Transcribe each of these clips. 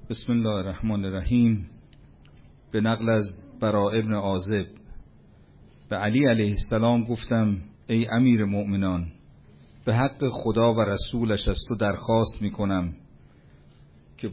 بسم الله الرحمن الرحیم. به نقل از براء ابن عازب به علی علیه السلام گفتم ای امیر مؤمنان، به حق خدا و رسولش از تو درخواست میکنم که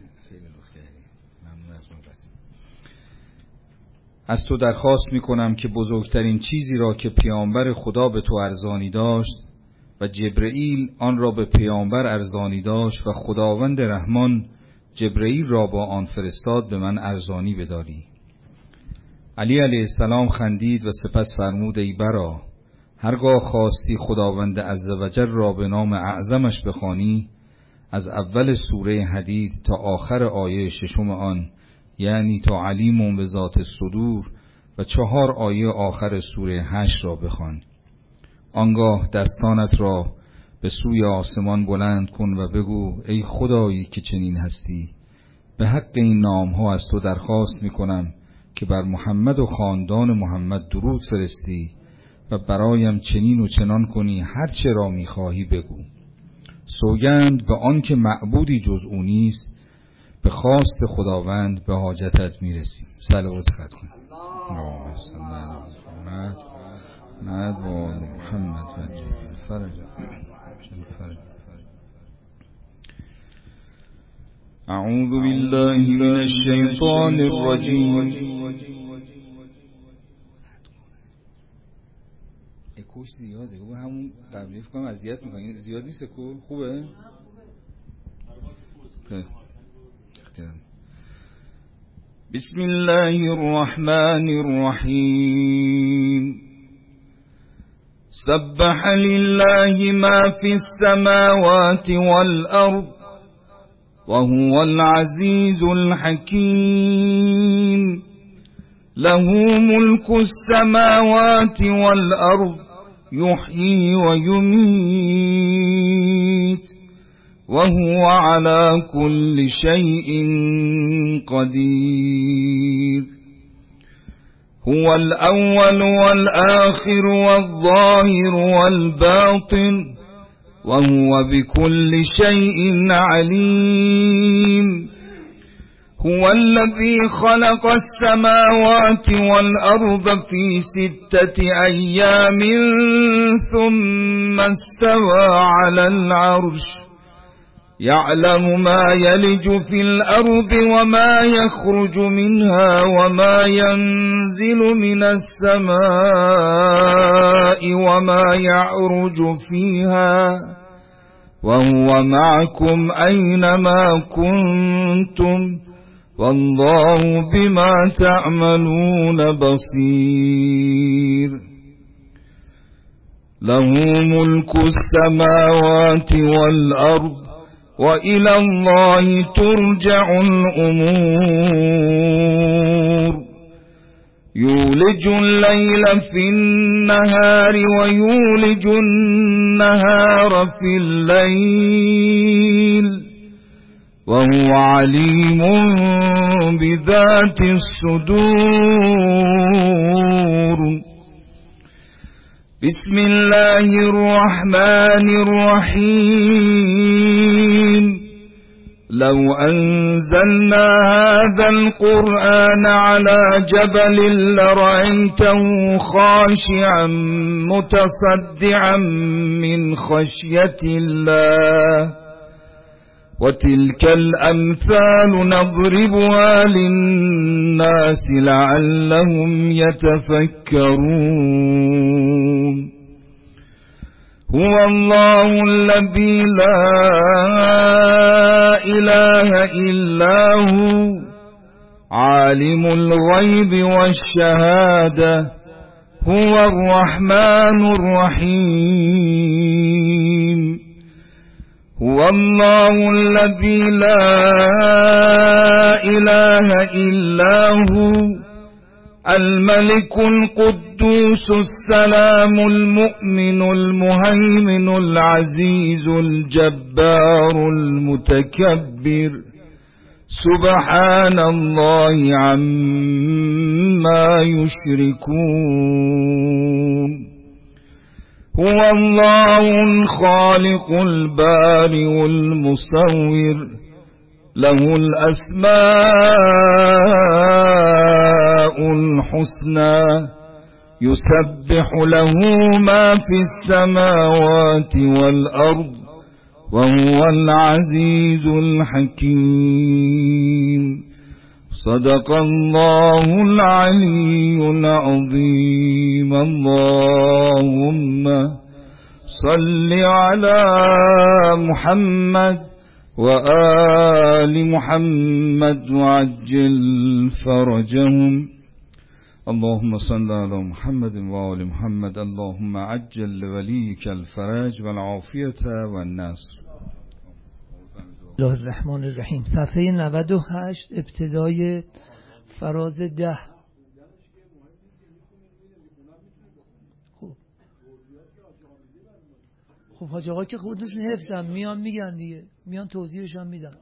بزرگترین چیزی را که پیامبر خدا به تو ارزانی داشت و جبرئیل آن را به پیامبر ارزانی داشت و خداوند رحمان جبرئیل را با آن فرستاد به من ارزانی بداری. علی علیه السلام خندید و سپس فرمود ای برا، هرگاه خواستی خداوند عزوجل را به نام اعظمش بخوانی، از اول سوره حدید تا آخر آیه 6 آن، یعنی تا علیم به ذات الصدور، و 4 آیه آخر سوره 8 را بخوان. آنگاه دستانت را به سوی آسمان بلند کن و بگو ای خدایی که چنین هستی، به حق این نام ها از تو درخواست میکنم که بر محمد و خاندان محمد درود فرستی و برایم چنین و چنان کنی، هر چه را میخواهی بگو. سوگند به آن که معبودی جز او نیست، به خواست خداوند به حاجتت میرسیم. صلوات خط کن. اللهم صل علی محمد و آل محمد و فرج. اعوذ بالله من الشیطان الرجیم. اکوش زیاده، و همون قبلی فکر کنم اذیت میکنه. زیاد نیست اکو؟ خوبه؟ بسم الله الرحمن الرحیم. سبح لله ما في السماوات والأرض وهو العزيز الحكيم. له ملك السماوات والأرض يحيي ويميت وهو على كل شيء قدير. هو الأول والآخر والظاهر والباطن وهو بكل شيء عليم. هو الذي خلق السماوات والأرض في 6 أيام ثم استوى على العرش، يعلم ما يلج في الأرض وما يخرج منها وما ينزل من السماء وما يعرج فيها، وهو معكم أينما كنتم والله بما تعملون بصير. له ملك السماوات والأرض وإلى الله ترجع الأمور. يولج الليل في النهار ويولج النهار في الليل وهو عليم بذات الصدور. بسم الله الرحمن الرحيم. لو أنزلنا هذا القرآن على جبل لرأيته خاشعا متصدعا من خشية الله. وتلك الأمثال نضربها للناس لعلهم يتفكرون. هو الله الذي لا إله إلا هو عالم الغيب والشهادة. هو الرحمن الرحيم. هو الله الذي لا إله إلا هو الملك القدوس السلام المؤمن المهيمن العزيز الجبار المتكبر. سبحان الله عما يشركون. هو الله الخالق البارئ المصور له الأسماء الحسنى يسبح له ما في السماوات والأرض وهو العزيز الحكيم. صدق الله العلي العظيم. اللهم صل على محمد وآل محمد وعجل فرجهم. اللهم صل على محمد وآل محمد. اللهم عجل لوليك الفرج والعافية والنصر. الله الرحمن الرحیم. صفحه 98 ابتدای فراز 10. خب حاج آقا که خودشون حفظن میان میگن دیگه، میان توضیحش هم میدن.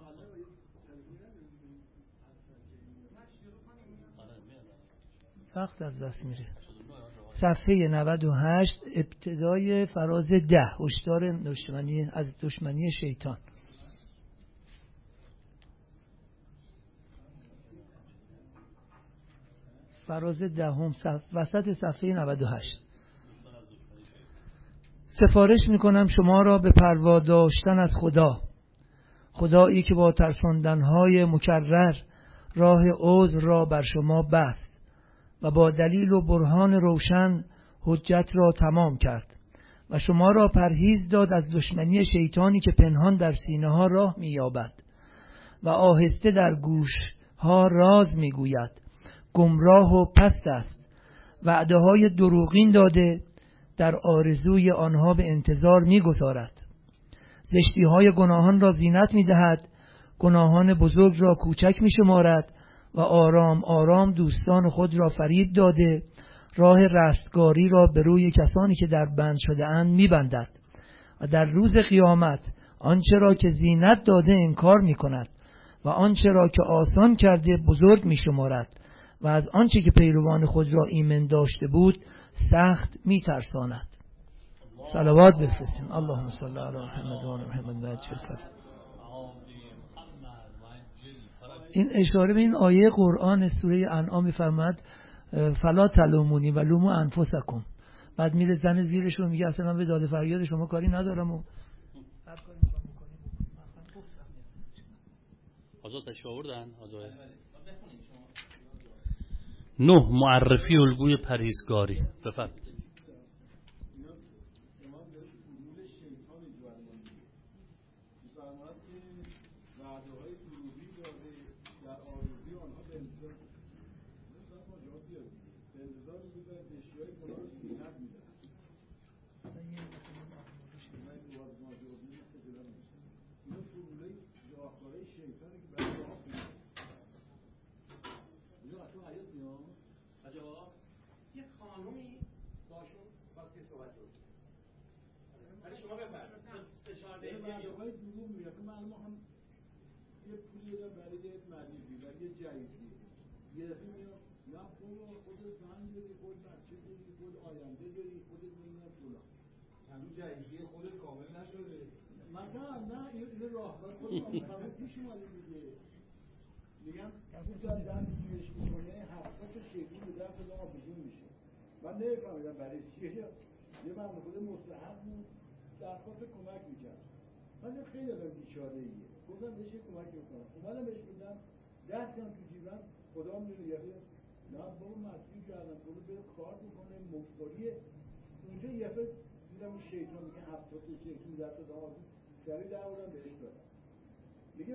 وقت از دست میره. صفحه 98 ابتدای فراز 10. هشدار دشمنی از دشمنی شیطان. فراز 10 وسط صفحه 98. سفارش میکنم شما را به پروا داشتن از خدایی که با ترساندنهای مکرر راه عذر را بر شما بست و با دلیل و برهان روشن حجت را تمام کرد و شما را پرهیز داد از دشمنی شیطانی که پنهان در سینه ها راه مییابد و آهسته در گوش ها راز میگوید. گمراه و پست است، وعده های دروغین داده، در آرزوی آنها به انتظار میگذارد. زشتی های گناهان را زینت میدهد، گناهان بزرگ را کوچک میشمارد و آرام آرام دوستان خود را فریب داده، راه رستگاری را به روی کسانی که در بند شده اند میبندد و در روز قیامت آنچه را که زینت داده انکار میکند و آنچه را که آسان کرده بزرگ میشمارد و از آنچه که پیروان خود را ایمن داشته بود سخت میترساند. صلوات بفرستیم. اللهم صل علی محمد و آل محمد و عجل فرج. این اشاره به این آیه قرآن سوره انعام می‌فرماد فلا تلومونی و لوموا انفسکم. بعد میره زن زیرش رو میگه اصلا به داد فریاد شما کاری ندارم و هر کاری می‌خوام بکنیم. آزاد تشریف آوردن آزاد. 9 معرفی الگوی پرهیزگاری. بفرمایید. یک خانومی باشون خواست که صحبت کنید. ولی شما بفرمایید. سه چهار دقیقه برنامه‌های دروغ میاد. معلومه هم یه پولی دادم برای مریضی و یه جایزه. یه دفعه میاد نه خود زن داری، خود بچه داری، خود آینده داری، خود نمیدونم فلان. هنوز جایزه خودت کامل نشده. مثلا نه این راهکار خودم کامل پیش اومده دیگه. میگم اون دادن پیش میکنه حرفات شیطون به درد ما آویزون میشه. من نمیفهمیدم برای چیه یه من خود مستحق بود درخواست کمک میکرد. من خیلی آدم بیچاره ایه گفتم بهش کمک میکنم. اومدم بهش بودم دستم تو جیبم خدا میدونه یه نه بابا مسئول کردم برو بره کار میکنه مفخوریه. اونجا یه دفعه دیدم اون شیطان میگه 70 شیطون در تا داماد سری در بودم بهش دادم. میگه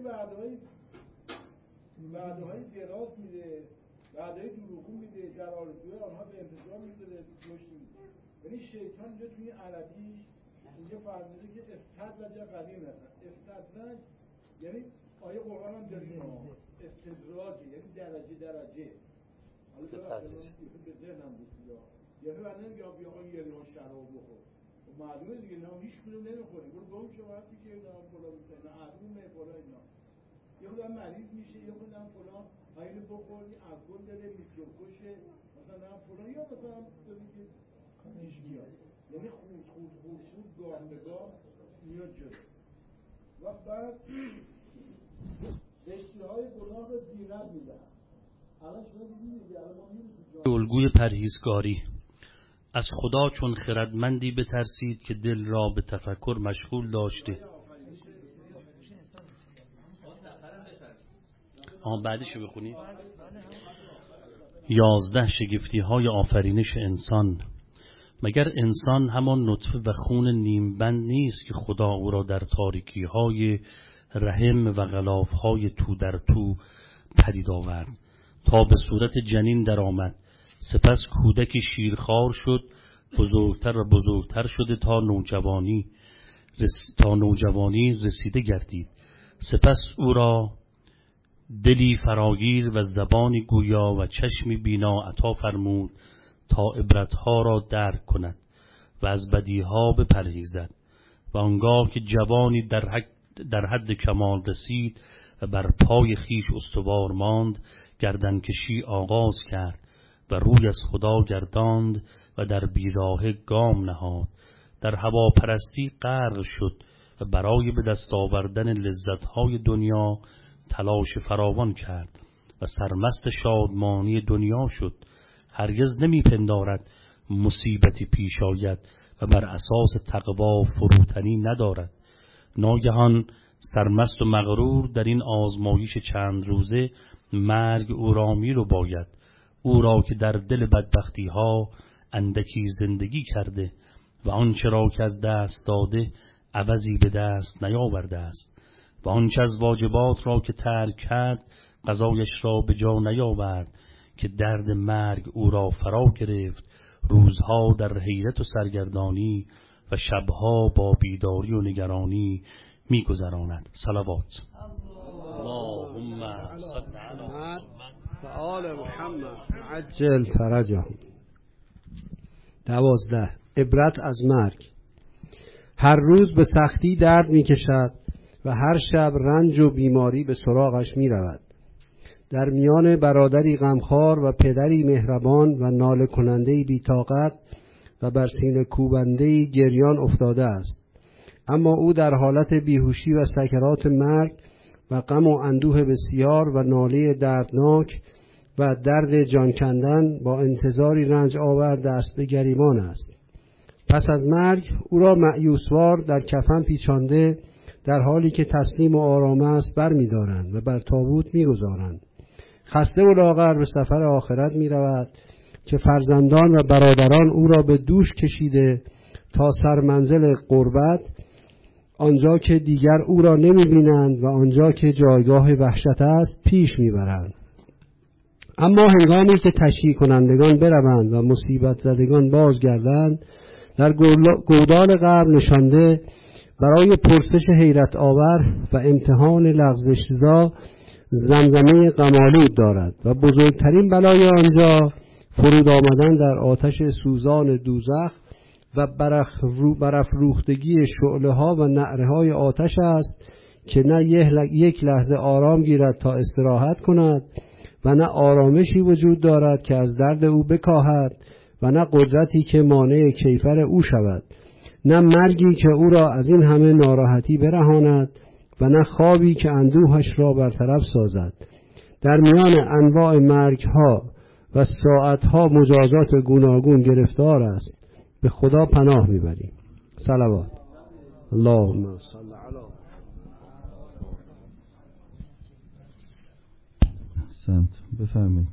وعده‌های دراز میده، وعده‌های دروغگو میده، در آرزوی آنها به انتظار میذاره رشد میده. یعنی شیطان اینجا توی عربیش اینجا فرموده که استدلج قدیم هست. استدلج یعنی آیه قرآن هم داریم استدراج یعنی درجه. حالا به ذهنم بود یعنی بعد نمیگه بیا آن یه لیوان شراب بخور. معلومه دیگه نه هیچ کدوم نمیخوری. برو گم شو وقتی که نه فلان نه معلومه فلان اینا. یه خودم مریض میشه یه خودم فلان اینو بخوری الکل داره میکروب کشه مثلا فلان یا مثلا ببینید کارش میاد یعنی خود گاه به گاه میاد جلو و بعد کشتی‌های گناه رو دیرت میدن. الان شما دیدید دیگه، الان ما می‌بینیم الگوی پرهیزگاری. از خدا چون خردمندی بترسید که دل را به تفکر مشغول داشته. بعدشو بخونی. 11 شگفتی های آفرینش انسان. مگر انسان همان نطفه و خون نیمبند نیست که خدا او را در تاریکی های رحم و غلاف های تو در تو پدید آورد تا به صورت جنین در آمد، سپس کودکی شیرخوار شد، بزرگتر و بزرگتر شده تا نوجوانی رسیده گردید. سپس او را دلی فراگیر و زبانی گویا و چشمی بینا عطا فرمود تا عبرتها را درک کند و از بدیها بپرهیزد. و آنگاه که جوانی در حد کمال رسید و بر پای خیش استوار ماند، گردنکشی آغاز کرد و روی از خدا گرداند و در بیراه گام نهاد. در هواپرستی غرق شد و برای به دست آوردن لذت‌های دنیا تلاش فراوان کرد و سرمست شادمانی دنیا شد. هرگز نمیپندارد مصیبتی پیش آید و بر اساس تقوا فروتنی ندارد. ناگهان سرمست و مغرور در این آزمایش چند روزه مرگ او را میرو باید، او را که در دل بدبختی ها اندکی زندگی کرده و آنچه را که از دست داده عوضی به دست نیاورده است و آنچه از واجبات را که ترک کرد قضایش را به جا نیاورد که درد مرگ او را فرا گرفت. روزها در حیرت و سرگردانی و شبها با بیداری و نگرانی می‌گذراند. صلوات اللهم صل علی محمد و آل محمد عجل فرجهم. 12 عبرت از مرگ. هر روز به سختی درد می‌کشد و هر شب رنج و بیماری به سراغش می‌رود. در میان برادری غمخوار و پدری مهربان و ناله کننده‌ای بی‌طاقت و بر سینه کوبنده‌ای گریان افتاده است. اما او در حالت بیهوشی و سکرات مرگ و غم و اندوه بسیار و ناله دردناک و درد جان کندن با انتظاری رنج آور دست به گریبان است. پس از مرگ او را مأیوسوار در کفن پیچانده در حالی که تسلیم و آرام است برمی‌دارند و بر تابوت می‌گذارند. خسته و لاغر به سفر آخرت می‌رود که فرزندان و برادران او را به دوش کشیده تا سرمنزل قربت، آنجا که دیگر او را نمی‌بینند و آنجا که جایگاه وحشت است پیش می‌برند. اما هنگامی که تشییع کنندگان بروند و مصیبت زدگان بازگردند، در گودال قبر نشانده برای پرسش حیرت آور و امتحان لغزش‌زا زمزمه غم‌آلود دارد و بزرگترین بلای آنجا فرود آمدن در آتش سوزان دوزخ و برافروختگی شعله‌ها و نعره‌های آتش است که نه یک لحظه آرام گیرد تا استراحت کند و نه آرامشی وجود دارد که از درد او بکاهد و نه قدرتی که مانع کیفر او شود، نه مرگی که او را از این همه ناراحتی برهاند و نه خوابی که اندوهش را برطرف سازد. در میان انواع مرگ‌ها و ساعت‌ها مجازات گوناگون گرفتار است. به خدا پناه میبریم. صلوات. اللهم صل علی. احسنت. بفرمایید.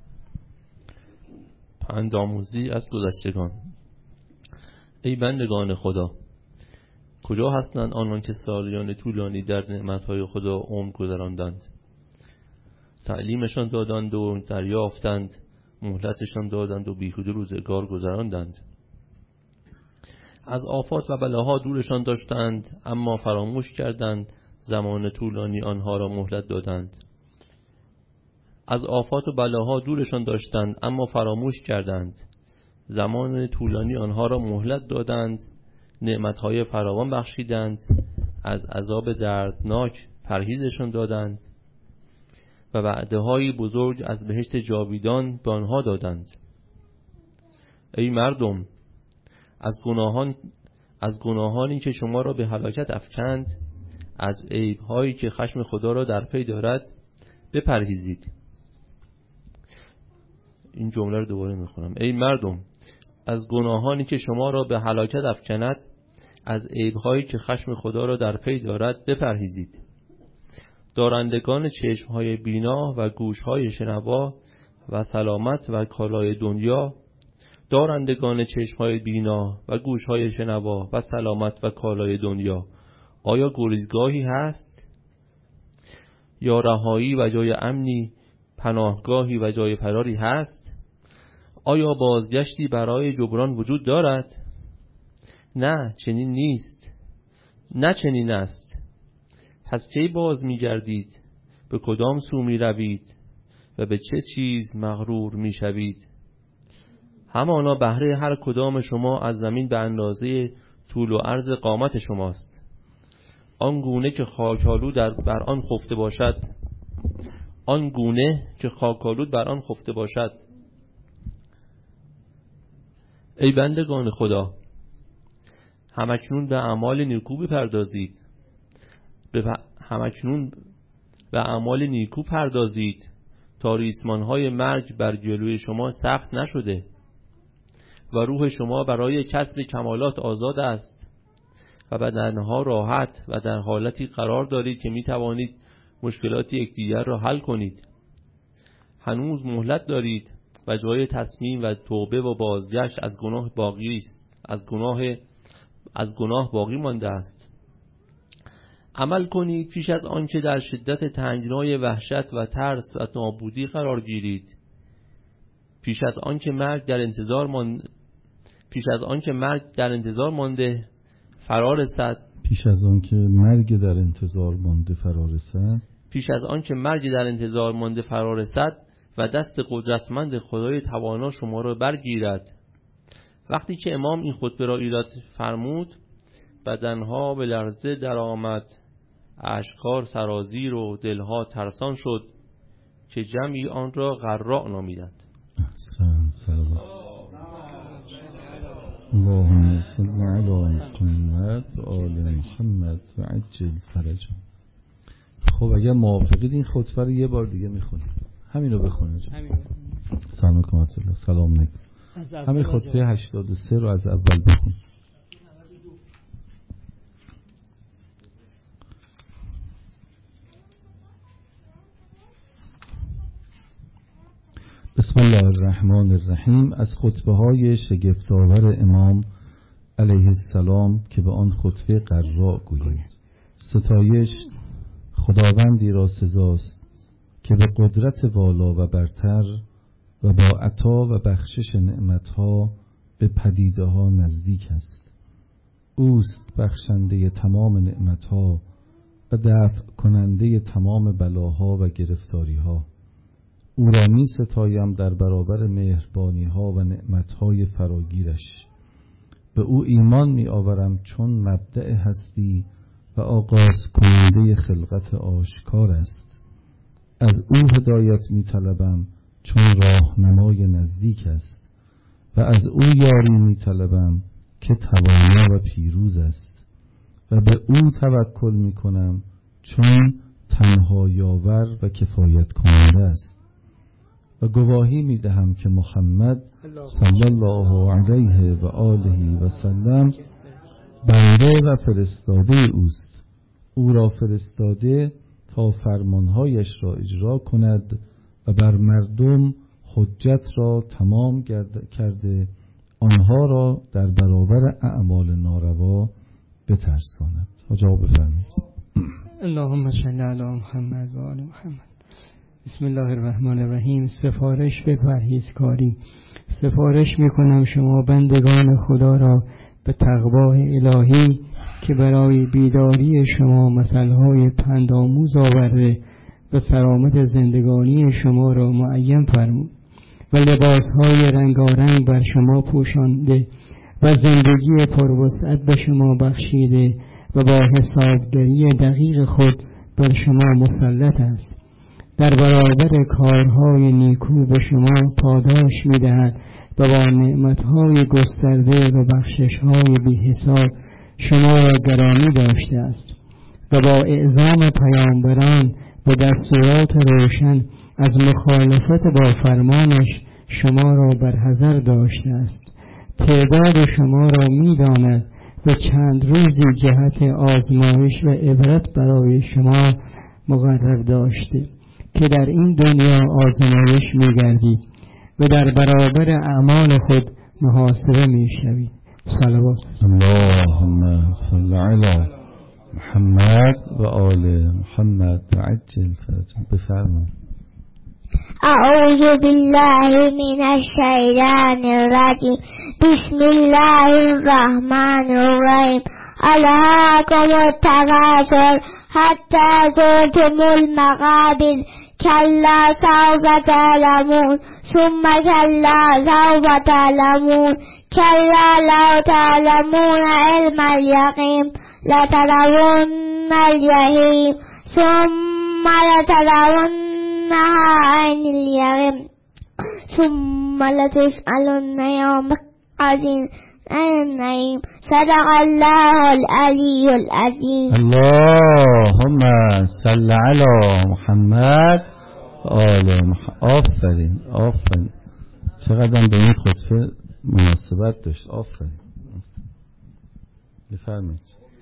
پندآموزی از گذشتگان. ای بندگان خدا، کجا هستند آنان که سالیان طولانی در نعمتهای خدا عمر گذراندند؟ تعلیمشان دادند و دریافتند، مهلتشان دادند و بیهوده روزگار گذراندند. از آفات و بلاها دورشان داشتند اما فراموش کردند، زمان طولانی آنها را مهلت دادند. از آفات و بلاها دورشان داشتند اما فراموش کردند، زمان طولانی آنها را مهلت دادند. نعمتهای فراوان بخشیدند، از عذاب دردناک پرهیزشان دادند و وعده‌های بزرگ از بهشت جاویدان به آنها دادند. ای مردم، از گناهانی که شما را به هلاکت افکند از عیب‌هایی که خشم خدا را در پی دارد بپرهیزید. این جمله رو دوباره میخونم. ای مردم، از گناهانی که شما را به هلاکت افکند، از عیب‌هایی که خشم خدا را در پی دارد بپرهیزید. دارندگان چشم‌های بینا و گوش‌های شنوا و سلامت و کالای دنیا، دارندگان چشم‌های بینا و گوش‌های شنوا و سلامت و کالای دنیا، آیا گریزگاهی هست یا رهایی و جای امنی، پناهگاهی و جای فراری هست؟ آیا بازگشتی برای جبران وجود دارد؟ نه، چنین نیست. نه چنین است. پس کی باز می گردید؟ به کدام سو می روید؟ و به چه چیز مغرور می شوید؟ همانا بهره هر کدام شما از زمین به اندازه طول و عرض قامت شماست. آن گونه که خاک‌آلود بر آن خفته باشد، آن گونه که خاک‌آلود بر آن خفته باشد. ای بندگان خدا، همکنون به اعمال نیکو بپردازید. همکنون به اعمال نیکو پردازید تا ریسمان‌های مرگ بر جلوی شما سخت نشده و روح شما برای کسب کمالات آزاد است و بدنها راحت و در حالتی قرار دارید که می توانید مشکلات یکدیگر را حل کنید. هنوز مهلت دارید و جای تصمیم و توبه و بازگشت از گناه باقی است. از گناه باقی مانده است. عمل کنید پیش از آنکه در شدت تنگنای وحشت و ترس و نابودی قرار گیرید. پیش از آنکه مرگ در انتظار مانده فرا رسد. پیش از آنکه مرگ در انتظار مانده فرا رسد. پیش از آنکه مرگ در انتظار مانده فرا رسد و دست قدرتمند خدای توانا شما را برگیرد. وقتی که امام این خطبه را ایراد فرمود، بدنها به لرزه در آمد، اشکار سرازیر و دلها ترسان شد که جمعی آن را غراء نامیدند. اللهم صل علی محمد و آل محمد و عجل فرجهم. خب اگر موافقید این خطبه رو یه بار دیگه میخونیم. همین رو بخونید. سلام علیکم و سلام علیکم. همین خطبه 83 رو از اول بخون. بسم الله الرحمن الرحیم. از خطبه های شگفت‌آور امام علیه السلام که به آن خطبه قراء گوییم. ستایش خداوندی را سزاست که به قدرت والا و برتر و با عطا و بخشش نعمتها به پدیده ها نزدیک است. اوست بخشنده تمام نعمتها و دفع کننده تمام بلاها و گرفتاریها. او را می ستایم در برابر مهربانی ها و نعمت های فراگیرش. به او ایمان می آورم چون مبدأ هستی و آغاز کننده خلقت آشکار است. از او هدایت می طلبم چون راهنمای نزدیک است و از او یاری می طلبم که توانا و پیروز است و به او توکل می کنم چون تنها یاور و کفایت کننده است. و گواهی می دهم که محمد صلی الله علیه و آله و سلم بنده و فرستاده اوست. او را فرستاده تا فرمانهایش را اجرا کند و بر مردم حجت را تمام کرده آنها را در برابر اعمال ناروا بترساند. جواب بفرمایید. اللهم صل علی محمد و آل محمد. بسم الله الرحمن الرحیم. سفارش به پرهیزکاری. سفارش میکنم شما بندگان خدا را به تقوای الهی که برای بیداری شما مثلهای پندآموز آورده و سلامت زندگانی شما را معین فرمود و لباسهای رنگارنگ بر شما پوشانده و زندگی پروسعت به شما بخشیده و با حسابگری دقیق خود بر شما مسلط است. در برابر کارهای نیکو به شما پاداش می‌دهد و با نعمتهای گسترده و بخشش‌های بی حساب شما را گرامی داشته است. و با اعزام پیامبران و دستورات روشن از مخالفت با فرمانش شما را بر حذر داشته است. تعداد شما را می‌داند و چند روزی جهت آزمایش و عبرت برای شما مقرر داشته که در این دنیا آزمایش می‌گردید و در برابر اعمال خود محاسبه می‌شوید. صلوات اللهم صل علی محمد و آل محمد عجل فرجهم. بفرمایید. أعوذ بالله من الشيطان الرجيم. بسم الله الرحمن الرحيم. ألهاكم التكاثر حتى زرتم المقابر كلا سوف تعلمون ثم كلا سوف تعلمون كلا لو تعلمون علم اليقين لترون الجحيم ثم لترونها عين اليقين ثم لتسألن يومئذ عن النعيم. صدق الله العلي العظيم. اللهم صل علی محمد و آل محمد. آفرین آفرین، چقدر به این خطبه مناسبت داشت. آفرین. بفرمایید.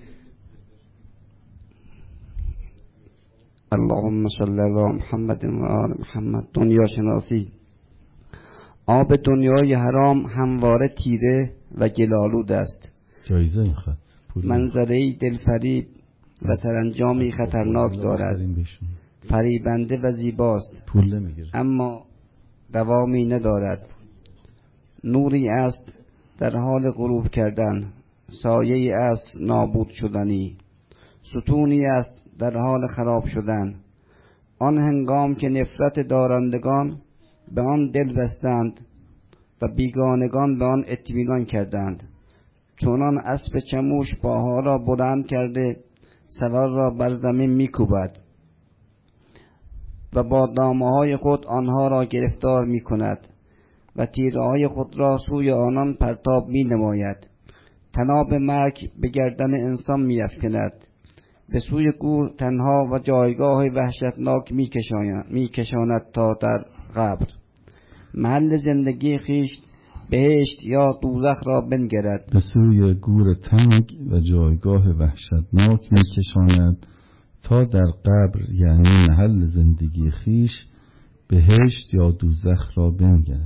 اللهم صل علی محمد و آل محمد. دنیا شناسی. آب دنیای حرام همواره تیره و گلالود است. جایزه میخواد. منظره‌ای دلفریب و سرانجامی خطرناک دارد. فریبنده و زیباست، پول نمیگیره، اما دوامی ندارد. نوری است در حال غروب کردن، سایه‌ای است نابود شدنی، ستونی است در حال خراب شدن. آن هنگام که نفرت دارندگان به آن دل بستند و بیگانگان به آن اطمینان کردند، چونان اسب چموش پاها را بلند کرده سوار را بر زمین میکوبد و با دامه‌های خود آنها را گرفتار میکند و تیره‌های خود را سوی آنان پرتاب می‌نماید. طناب مرگ به گردن انسان می‌افکند، به سوی گور تنها و جایگاه وحشتناک می‌کشاند تا در قبر. محل زندگی خیش بهشت یا دوزخ را بنگرد، به سوی گور تنگ و جایگاه وحشتناک می‌کشاند تا در قبر، یعنی محل زندگی خیش، بهشت یا دوزخ را بنگرد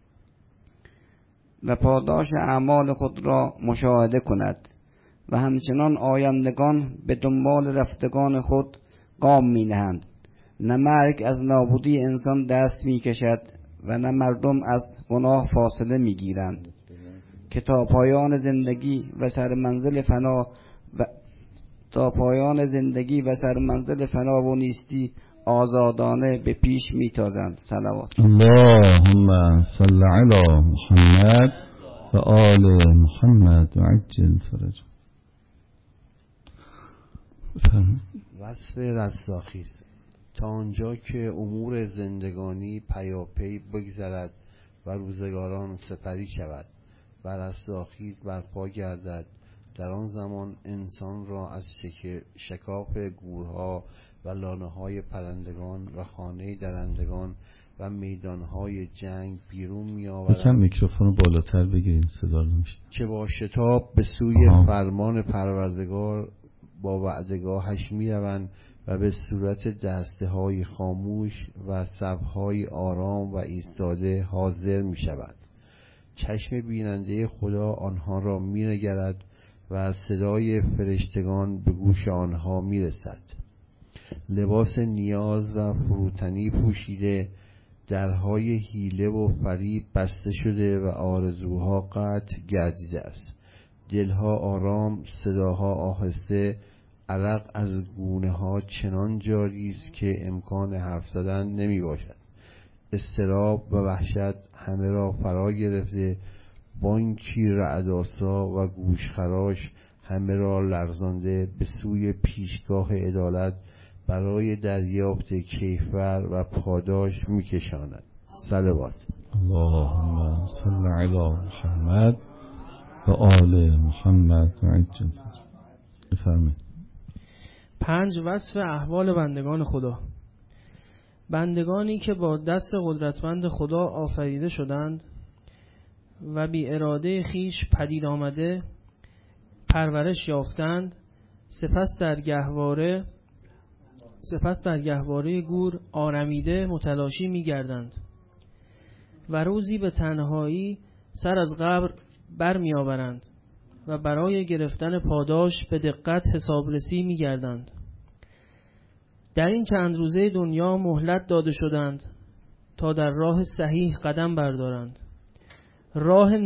و پاداش اعمال خود را مشاهده کند. و همچنان آیندگان به دنبال رفتگان خود گام می نهند. نه مرگ از نابودی انسان دست می کشد و نه مردم از گناه فاصله می گیرند که تا پایان زندگی و سرمنزل فنا و نیستی آزادانه به پیش می تازند. صلوات. اللهم صل علی محمد و آل محمد و عجل فرج. وصف رستاخی است تا آنجا که امور زندگانی پیاپی بگذرد و روزگاران سپری شود و رستاخیز برپا گردد. در آن زمان انسان را از شکاف گورها و لانه‌های پرندگان و خانه درندگان و میدانهای جنگ بیرون می‌آورند. یکم میکروفون رو بالاتر بگیرین، صدا نمیشه. که با شتاب به سوی فرمان پروردگار با وعدگاهش می‌روند و به صورت دسته‌های خاموش و صف‌های آرام و ایستاده حاضر می‌شوند. چشم بیننده خدا آنها را می‌نگرد و صدای فرشتگان به گوش آنها می‌رسد. لباس نیاز و فروتنی پوشیده، درهای حیله و فریب بسته شده و آرزوها قطع گردیده است. دلها آرام، صداها آهسته، عرق از گونه ها چنان جاری است که امکان حرف زدن نمی باشد. اضطراب و وحشت همه را فرا گرفته، بانکی رعدآسا و گوشخراش همه را لرزانده به سوی پیشگاه عدالت برای دریافت کیفر و پاداش میکشاند. صلوات. اللهم صل علی محمد و آل محمد و عجل. بفرمایید. 5 وصف احوال بندگان خدا. بندگانی که با دست قدرتمند خدا آفریده شدند و بی اراده خیش پدید آمده پرورش یافتند، سپس در گهواره گور آرمیده متلاشی می گردند و روزی به تنهایی سر از قبر بر می آورند و برای گرفتن پاداش به دقت حسابرسی می گردند. در این چند روزه دنیا مهلت داده شدند تا در راه صحیح قدم بردارند. راه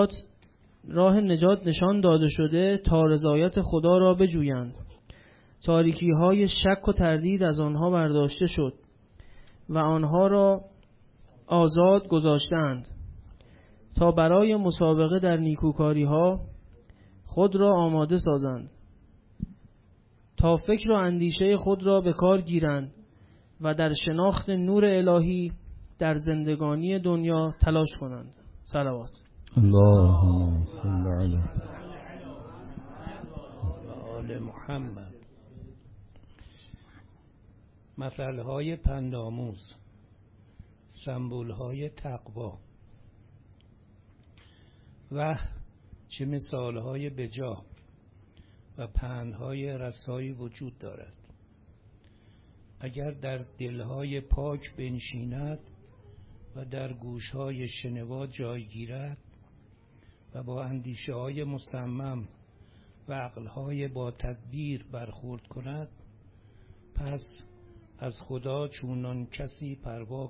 نجات نشان داده شده تا رضایت خدا را بجویند. تاریکی های شک و تردید از آنها برداشته شد و آنها را آزاد گذاشتند تا برای مسابقه در نیکوکاری ها خود را آماده سازند، تا فکر و اندیشه خود را به کار گیرند و در شناخت نور الهی در زندگانی دنیا تلاش کنند. صلوات. اللهم صل علی آل محمد. مثل‌های پندآموز، سمبول‌های تقوا و چه مثال‌های بجا و پندهای رسایی وجود دارد. اگر در دلهای پاک بنشیند و در گوشهای شنوا جای گیرد و با اندیشه‌های مصمم و عقل‌های با تدبیر برخورد کند، پس از خدا چونان کسی پروا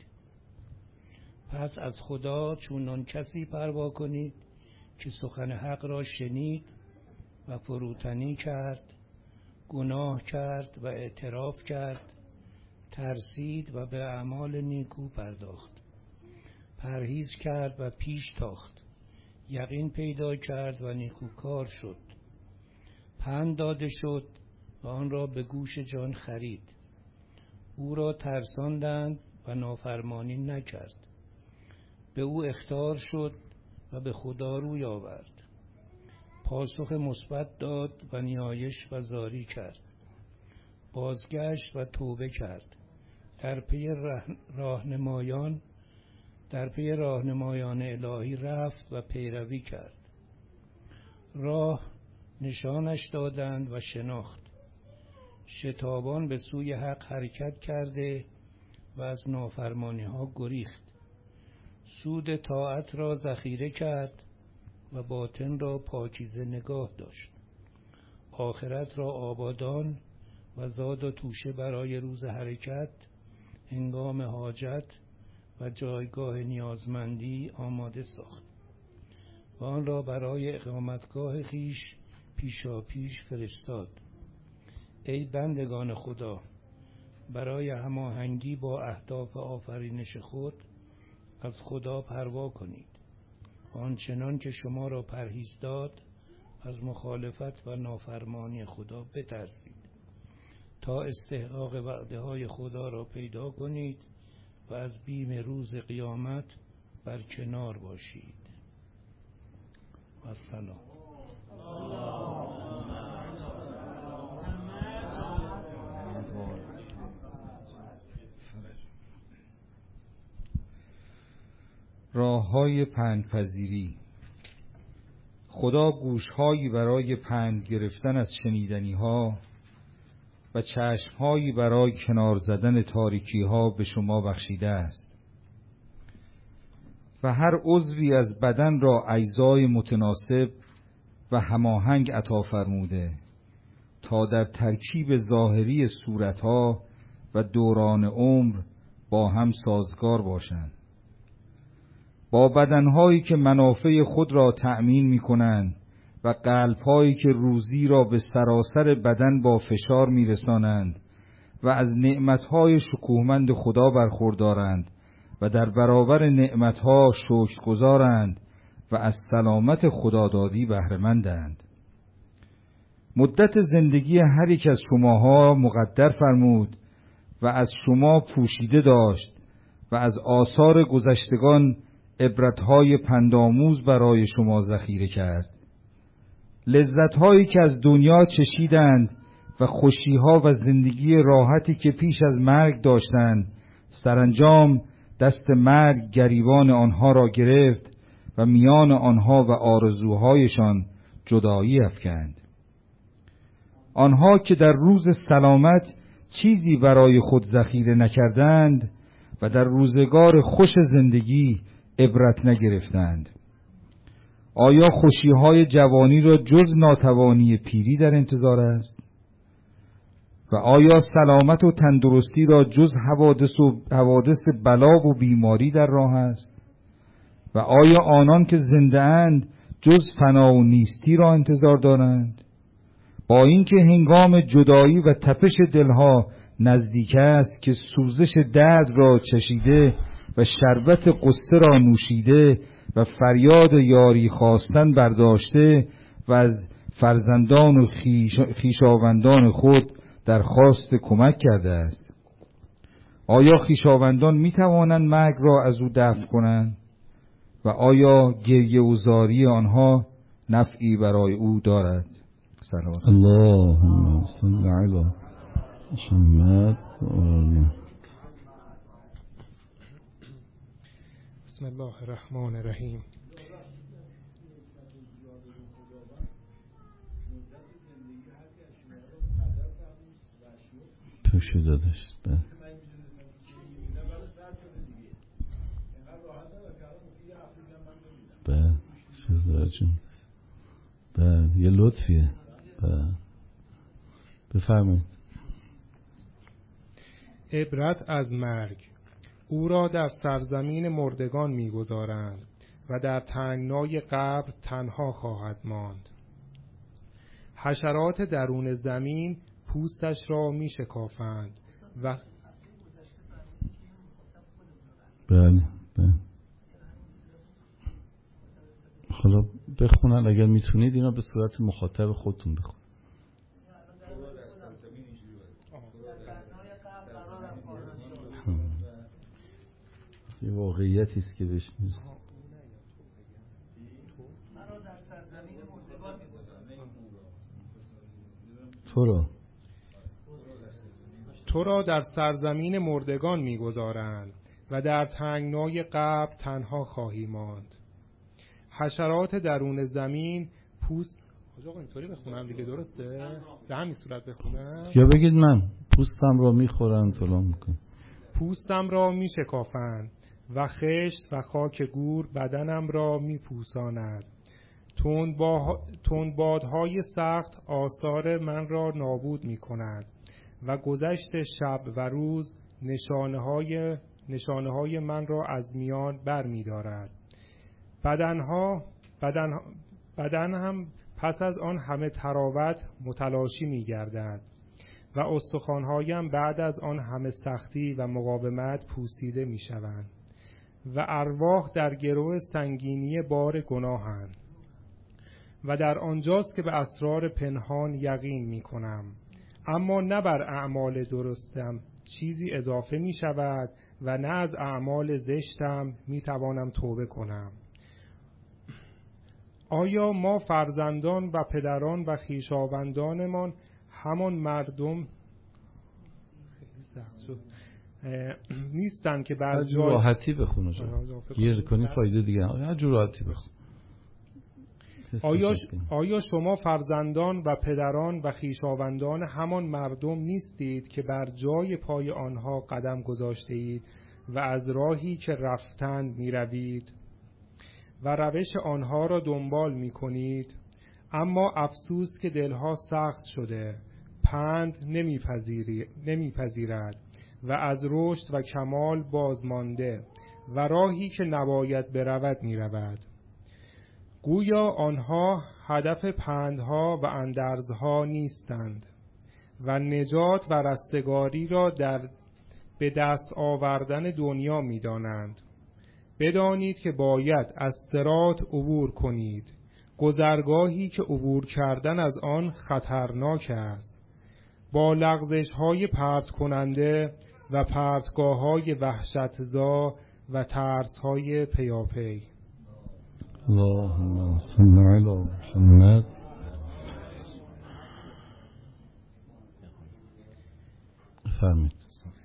کنید که سخن حق را شنید و فروتنی کرد، گناه کرد و اعتراف کرد، ترسید و به اعمال نیکو پرداخت، پرهیز کرد و پیش تاخت، یقین پیدا کرد و نیکوکار شد، پند داده شد و آن را به گوش جان خرید، او را ترساندند و نافرمانی نکرد، به او اخطار شد و به خدا روی آورد، پاسخ مثبت داد و نیایش و زاری کرد، بازگشت و توبه کرد، در پی راهنمایان الهی رفت و پیروی کرد، راه نشانش دادند و شناخت، شتابان به سوی حق حرکت کرده و از نافرمانی ها گریخت، سود طاعت را ذخیره کرد و باطن را پاکیزه نگاه داشت، آخرت را آبادان و زاد و توشه برای روز حرکت، هنگام حاجت و جایگاه نیازمندی آماده ساخت و آن را برای اقامتگاه خیش پیشاپیش فرستاد. ای بندگان خدا، برای هماهنگی با اهداف آفرینش خود از خدا پروا کنید، آنچنان که شما را پرهیز داد از مخالفت و نافرمانی خدا بترسید تا استحقاق وعده های خدا را پیدا کنید و از بیم روز قیامت برکنار باشید. و سلام. راه‌های پندپذیری. خدا گوش‌هایی برای پند گرفتن از شنیدنی‌ها و چشم‌هایی برای کنار زدن تاریکی‌ها به شما بخشیده است و هر عضوی از بدن را اجزای متناسب و هماهنگ عطا فرموده تا در ترکیب ظاهری صورت‌ها و دوران عمر با هم سازگار باشند. با بدنهایی که منافع خود را تأمین می‌کنند و قلب‌هایی که روزی را به سراسر بدن با فشار می‌رسانند و از نعمت‌های شکوهمند خدا برخوردارند و در برابر نعمت‌ها شکرگزارند و از سلامت خدادادی بهره‌مندند. مدت زندگی هر یک از شماها مقدر فرمود و از شما پوشیده داشت و از آثار گذشتگان عبرت‌های پندآموز برای شما ذخیره کرد. لذت‌هایی که از دنیا چشیدند و خوشیها و زندگی راحتی که پیش از مرگ داشتند، سرانجام دست مرگ گریبان آنها را گرفت و میان آنها و آرزوهایشان جدایی افکند. آنها که در روز سلامت چیزی برای خود ذخیره نکردند و در روزگار خوش زندگی عبرت نگرفتند، آیا خوشیهای جوانی را جز ناتوانی پیری در انتظار است؟ و آیا سلامت و تندرستی را جز حوادث بلا و بیماری در راه است؟ و آیا آنان که زنده اند جز فنا و نیستی را انتظار دارند؟ با اینکه هنگام جدایی و تپش دلها نزدیک است که سوزش درد را چشیده و شربت قصه را نوشیده و فریاد یاری خواستن برداشته و از فرزندان و خویشاوندان خود درخواست کمک کرده است، آیا خویشاوندان می توانند مرگ را از او دفع کنند؟ و آیا گریه و زاری آنها نفعی برای او دارد؟ صلوات اللهم صل علی محمد بسم الله الرحمن الرحیم. پشه دادش یه لطفیه. بفرمایید. عبرت از مرگ. او را در سرزمین مردگان می‌گذارند و در تنگنای قبر تنها خواهد ماند. حشرات درون زمین پوستش را می‌شکافند و بله. حالا بخونن اگر میتونید اینا به صورت مخاطب خودتون بخون. یه واقعیتی است که بهش میرسه. تو را در سرزمین مردگان می‌گذارند و در تنگنای قبر تنها خواهی ماند. حشرات درون زمین پوست. آقا اینطوری بخونم دیگه درسته؟ به همین صورت بخونم؟ یا بگید من پوستم را میخورن فلان میکن. پوستم را میشکافند و خشت و خاک گور بدنم را میپوساند. تندبادهای سخت آثار من را نابود میکند و گذشت شب و روز نشانه های من را از میان بر می‌دارد. بدن هم پس از آن همه تراوت متلاشی می‌گردد و استخوان‌هایم بعد از آن همه سختی و مقاومت پوسیده می‌شوند و ارواح در گرو سنگینی بار گناهند و در آنجاست که به اسرار پنهان یقین می‌کنم، اما نه بر اعمال درستم چیزی اضافه می‌شود و نه از اعمال زشتم می‌توانم توبه کنم. آیا ما فرزندان و پدران و خویشاوندانمان همان مردم نیستند که بر جای راحتی بخونو گیر کنی فایده دیگه هر جور راحتی بخون. آیا شما فرزندان و پدران و خویشاوندان همان مردم نیستید که بر جای پای آنها قدم گذاشته اید و از راهی که رفتند می روید و روش آنها را دنبال می کنید؟ اما افسوس که دلها سخت شده، پند نمیپذیرد و از رشد و کمال بازمانده و راهی که نباید برود می رود. گویا آنها هدف پندها و اندرزها نیستند و نجات و رستگاری را به دست آوردن دنیا می دانند. بدانید که باید از صراط عبور کنید، گذرگاهی که عبور کردن از آن خطرناک است، با لغزش‌های پرت کننده و پرتگاه‌های وحشتزا و ترس‌های پیاپی. اللهم صل علی محمد. بفرمایید.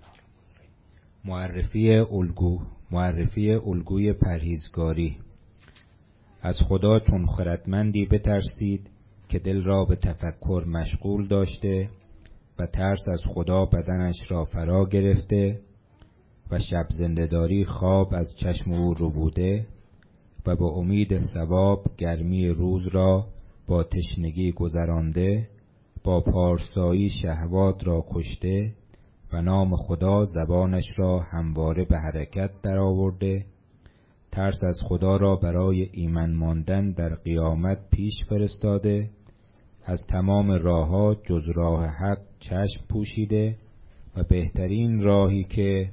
معرفی الگوی پرهیزگاری. از خدا چون خردمندی بترسید که دل را به تفکر مشغول داشته و ترس از خدا بدنش را فرا گرفته و شب زنده‌داری خواب از چشم او ربوده و با امید ثواب گرمی روز را با تشنگی گذرانده، با پارسایی شهوات را کشته و نام خدا زبانش را همواره به حرکت درآورده، ترس از خدا را برای ایمن ماندن در قیامت پیش فرستاده، از تمام راه‌ها جز راه حق چشم پوشیده و بهترین راهی که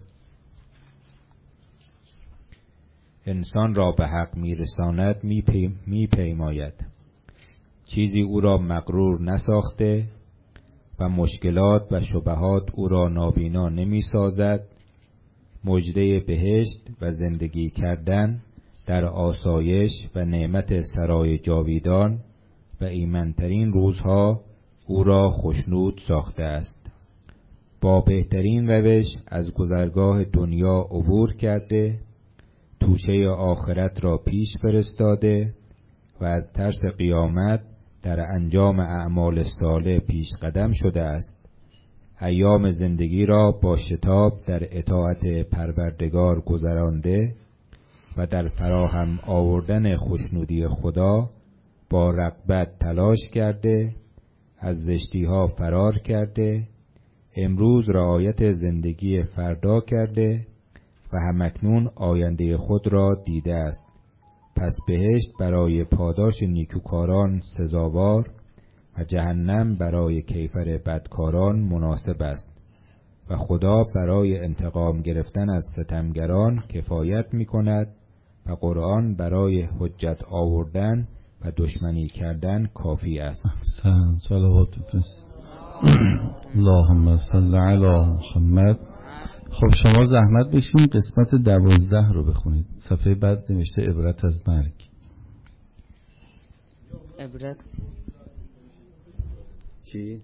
انسان را به حق میرساند میپیماید. چیزی او را مغرور نساخته و مشکلات و شبهات او را نابینا نمیسازد. مژده بهشت و زندگی کردن در آسایش و نعمت سرای جاویدان و ایمنترین روزها او را خوشنود ساخته است. با بهترین روش از گذرگاه دنیا عبور کرده، توشه آخرت را پیش فرستاده و از ترس قیامت در انجام اعمال صالح پیش قدم شده است. ایام زندگی را با شتاب در اطاعت پروردگار گذرانده و در فراهم آوردن خوشنودی خدا با رغبت تلاش کرده، از زشتی‌ها فرار کرده، امروز رعایت زندگی فردا کرده و همکنون آینده خود را دیده است. پس بهشت برای پاداش نیکوکاران سزاوار و جهنم برای کیفر بدکاران مناسب است و خدا برای انتقام گرفتن از ستمگران کفایت می کند و قرآن برای حجت آوردن و دشمنی کردن کافی است. صلوات بفرست. اللهم صل علی محمد. خب شما زحمت بکشین قسمت 12 رو بخونید. صفحه بعد نوشته عبرت از مرگ. عبرت چی؟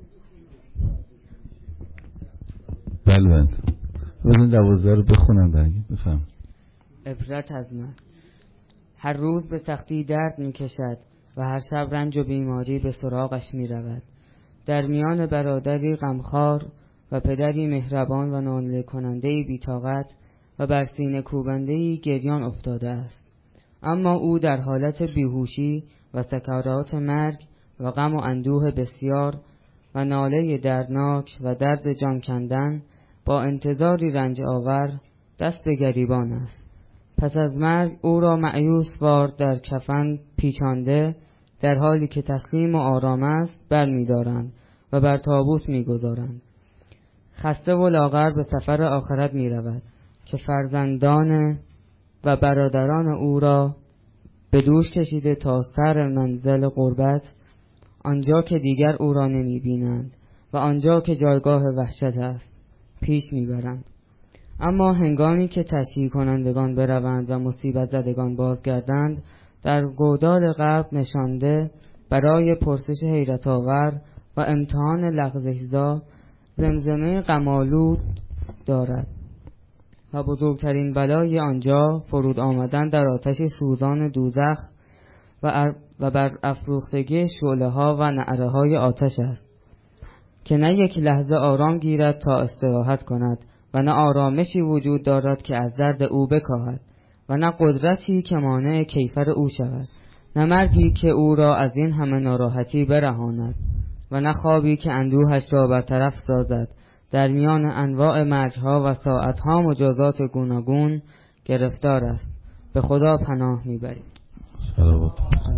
بله بزن 12 رو بخونم برگید. بفهم. عبرت از مرگ. هر روز به سختی درد می کشد و هر شب رنج و بیماری به سراغش می رود. در میان برادری غمخوار و پدری مهربان و ناله کننده‌ای بی‌طاقت و بر سینه کوبنده‌ای گریان افتاده است. اما او در حالت بیهوشی و سکرات مرگ و غم و اندوه بسیار و ناله دردناک و درد جان کندن با انتظاری رنج آور دست به گریبان است. پس از مرگ او را مأیوس وار در کفن پیچانده در حالی که تسلیم و آرام است برمی‌دارند و بر تابوت می‌گذارند. خسته و لاغر به سفر آخرت می رود که فرزندان و برادران او را به دوش کشیده تا سر منزل قربت، آنجا که دیگر او را نمی بینند و آنجا که جایگاه وحشت است پیش می برند. اما هنگامی که تشییع کنندگان بروند و مصیبت زدگان بازگردند، در گودال قبر نشانده برای پرسش حیرت آور و امتحان لغزش‌زا زمزمه غم‌آلود دارد و بزرگترین بلای آنجا فرود آمدن در آتش سوزان دوزخ و بر افروختگی شعله‌ها و نعره‌های آتش است که نه یک لحظه آرام گیرد تا استراحت کند و نه آرامشی وجود دارد که از درد او بکاهد و نه قدرتی که مانع کیفر او شود، نه مرگی که او را از این همه ناراحتی برهاند و نه خوابی که اندوهش را برطرف سازد. در میان انواع مرگها و ساعتها مجازات گوناگون گرفتار است. به خدا پناه میبریم. صلوات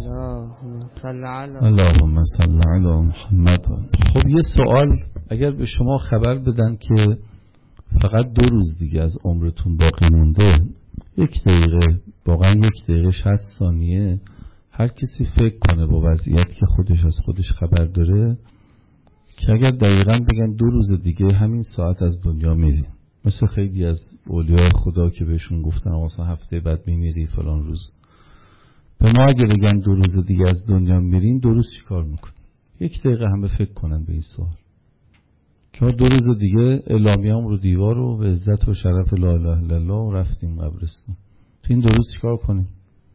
اللهم صل علی محمد. خب یه سوال اگر به شما خبر بدن که فقط 2 روز دیگه از عمرتون باقی مونده، 1 دقیقه، واقعا 1 دقیقه 60 ثانیه هر کسی فکر کنه با وضعیت که خودش از خودش خبر داره که اگر دقیقاً بگن 2 روز دیگه همین ساعت از دنیا میری، مثل خیلی از اولیاء خدا که بهشون گفتن واسه هفته بعد میمیری فلان روز، به ما اگه بگن 2 روز دیگه از دنیا میرین 2 روز چی کار میکنین؟ 1 دقیقه همه فکر کنن به این سوال. که ما 2 روز دیگه اعلامیه‌ام رو دیوار رو به عزت و شرف لا اله الا الله و رفتیم قبرستان. تو این 2 روز چیکار کنیم؟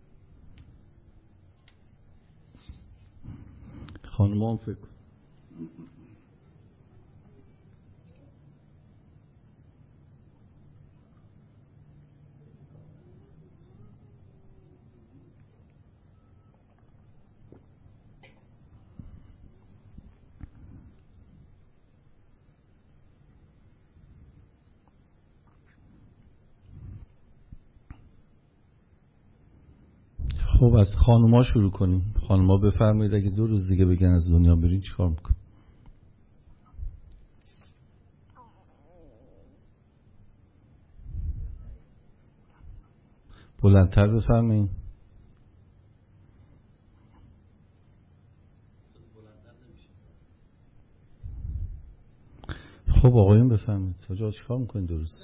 خانم‌ها فکر کن. خب از خانوما شروع کنیم. خانوما بفرمایید اگه 2 روز دیگه بگن از دنیا برین چیکار میکن؟ بلندتر بفرمایید. خب آقایون بفرمایید. تا چیکار میکنین 2 روز؟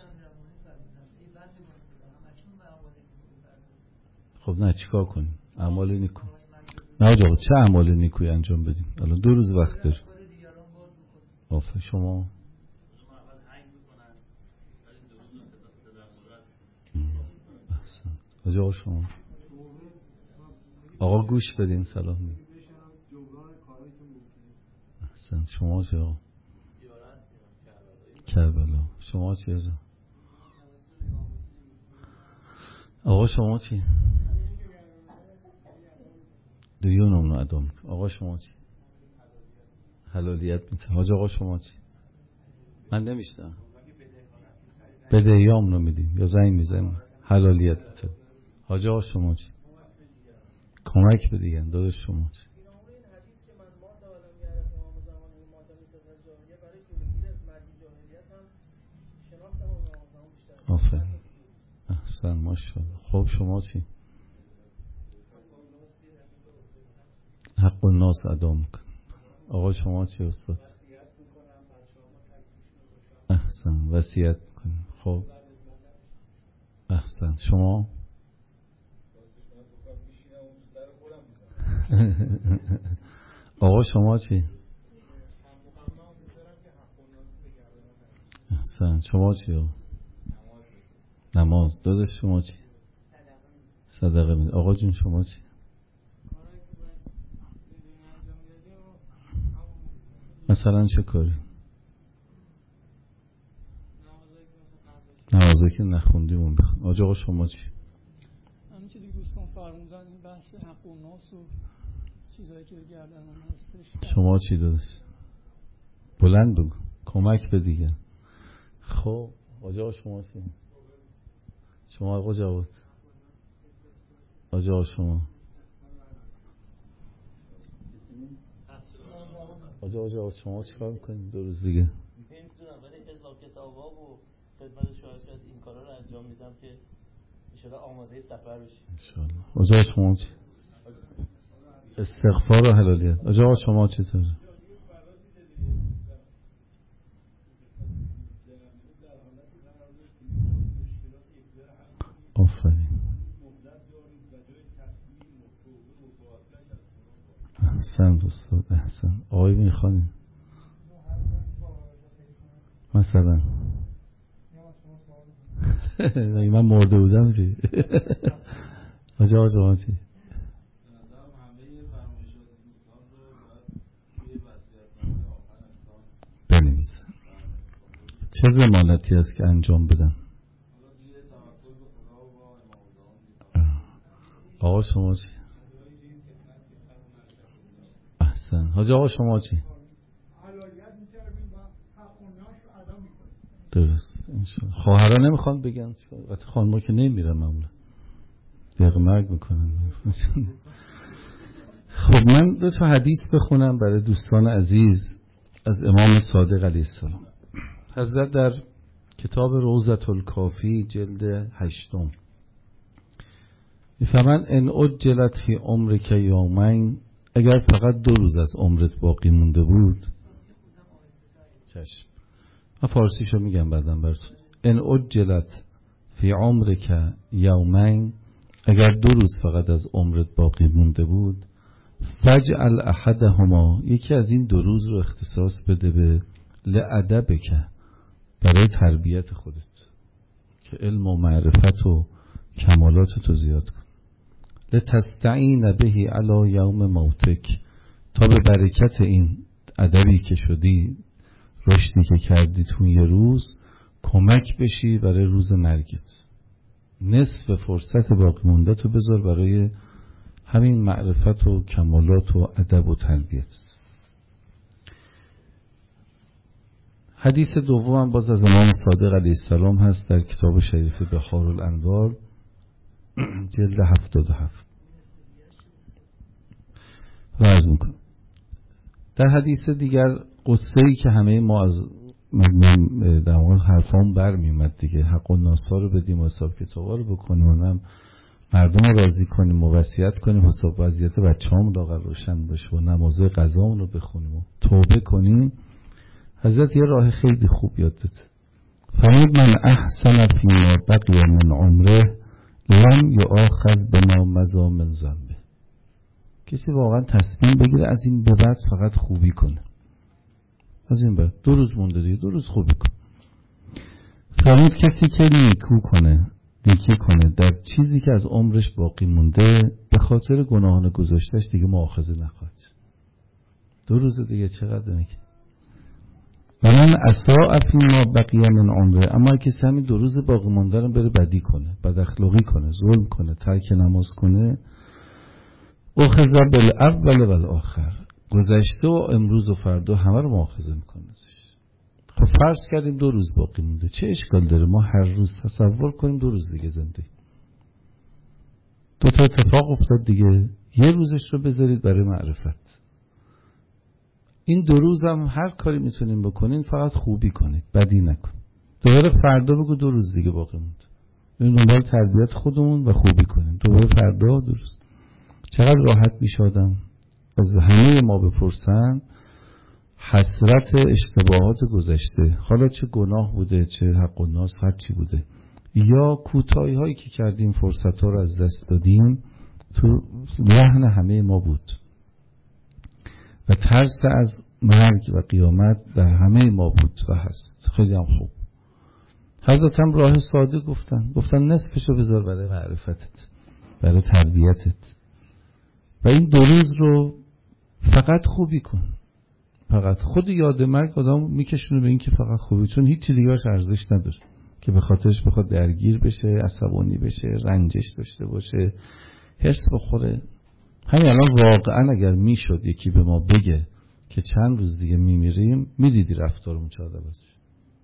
خب نه چیکار کنیم؟ اعمال نیکو. نه آقا چه اعمال نیکویی انجام بدیم؟ الان 2 روز وقت داریم. آفرین شما. آقا شما. آقا گوش بدین سلام میگم. احسن. شما چه آقا؟ کربلا. شما چی از آقا شما چی؟ دیون اونو ادام. آقا شما چی؟ حلالیت میته. حاج آقا شما چی؟ من نمیشتم. بدهیام رو میدیم یا زنگ میزنیم. حلالیت میته. حاج آقا شما چی؟ کمک بدین داداش شما چی؟ آفرین. احسن ماشاءالله. خب شما چی؟ حق الناس ادا میکن. آقا شما چی استاد؟ احسن. وصیت میکنیم. خب احسن. شما؟ آقا شما چی؟ احسن. شما چی؟ نماز. داداش شما چی؟ صدقه میده. آقا جون شما چی؟ مثلا چه کاری؟ نمازایی که نخوندیمون بخون. آقا شما چی؟ همین چیزی که دوستان فرمودن این بحث حق و ناس و چیزایی که گردن هم هستش. شما چی داداش؟ بلند بگو کمک به دیگه. خب آقا شما چی؟ شما آقا جواد. آقا شما آقا شما چیکار میکنید 2 روز دیگه؟ نمیتونم ولی اصلاح کتابا و خدمت شاید این کارا رو انجام میدم که ان شاء الله آماده سفر بشیم ان شاء الله. آقا شما چی؟ استغفار و حلالیت. آقا شما چی طور؟ آفرین. احسن دوستان احسن. آقای میخوانیم مثلا من مرده بودم چی؟ آجا شما چی؟ بنویس چه ضمانتی است که انجام بدن. آقا شما چی؟ احسن. حاج آقا شما چی؟ درست انشاءالله. خواهرها نمیخوان بگن وقتی خانم‌ها که نمیرن معمولا دقیق مرگ میکنن. خب من 2 تا حدیث بخونم برای دوستان عزیز از امام صادق علیه السلام. حضرت در کتاب روضة الکافی جلد 8 میفرمایند ان عجلت فی عمرک یومین، اگر فقط 2 روز از عمرت باقی مونده بود. چشم من فارسیشو میگم بعدم براتون. ان عجلت فی عمرک یومین، اگر 2 روز فقط از عمرت باقی مونده بود، فجعل احدهما، یکی از این 2 روز رو اختصاص بده به لأدبک، برای تربیت خودت که علم و معرفت و کمالات تو زیاد کن. لتستعین بهی علی یوم موتک، تا به برکت این ادبی که شدی، رشدی که کردی تو یه روز، کمک بشی برای روز مرگت. نصف فرصت باقی مونده تو بذار برای همین معرفت و کمالات و ادب و تربیت. حدیث دوم باز از امام صادق علیه السلام هست در کتاب شریف بحار الانوار جلد 77. عرض میکنم در حدیث دیگر قصه‌ای که همه ما از در واقع حرفام برمیومد دیگه، حق الناسا رو بدیم و حساب کتابا رو بکنیم و هم مردم رو راضی کنیم و وصیت کنیم، حساب وضعیت بچه‌هامون لااقل روشن باشه و نمازهای قضامون رو بخونیم و توبه کنیم. حضرت یه راه خیلی خوب یاد داد. فرمود من احسن فیما بقی من عمره لم یؤاخذ بما مضی من ذنبه. کسی واقعا تصمیم بگیره از این به بعد فقط خوبی کنه، از این بعد 2 روز مونده دیگه 2 روز خوبی کن. فرمود کسی که نیکی کنه در چیزی که از عمرش باقی مونده، به خاطر گناهان گذشته‌اش دیگه مؤاخذه نخواهد. 2 روز دیگه چقدر نگه. و من اساء فیما بقی من عمره، اما کسی همین 2 روز باقی مونده رو بره بدی کنه، بد اخلاقی کنه، ظلم کنه، ترک نماز کنه، اخذ بالاول و الاخر، گذشته و امروز و فردا همه رو مؤاخذه میکنه. خب فرض کردیم 2 روز باقی مونده، چه اشکال داره ما هر روز تصور کنیم 2 روز دیگه زنده. 2 تا اتفاق افتاد دیگه، یه روزش رو بذارید برای معرفت. این 2 روز هم هر کاری میتونین بکنین فقط خوبی کنید، بدی نکن. دوباره فردا بگو 2 روز دیگه باقی مونده، این دنبال تربیت خودمون و خوبی کنیم. دوباره فردا 2 روز. چقدر راحت میشه آدم از همه ما بپرسن حسرت اشتباهات گذشته، حالا چه گناه بوده، چه حق الناس، هر چی بوده، یا کوتاهی هایی که کردیم، فرصت ها رو از دست دادیم، تو ذهن همه ما بود و ترس از مرگ و قیامت در همه ما بود و هست. خیلی هم خوب. حضرت هم راه ساده گفتن نصفشو بذار برای معرفتت، برای تربیتت، و این 2 روز رو فقط خوبی کن. فقط خود یاد مرگ آدم میکشونه به این که فقط خوبی، چون هیچ چیز دیگه‌اش ارزش نداره که به خاطرش بخواد درگیر بشه، عصبانی بشه، رنجش داشته باشه، حرص بخوره. همین الان واقعا اگر میشد یکی به ما بگه که چند روز دیگه میمیریم، میدیدی رفتارمون چه عوض بشه.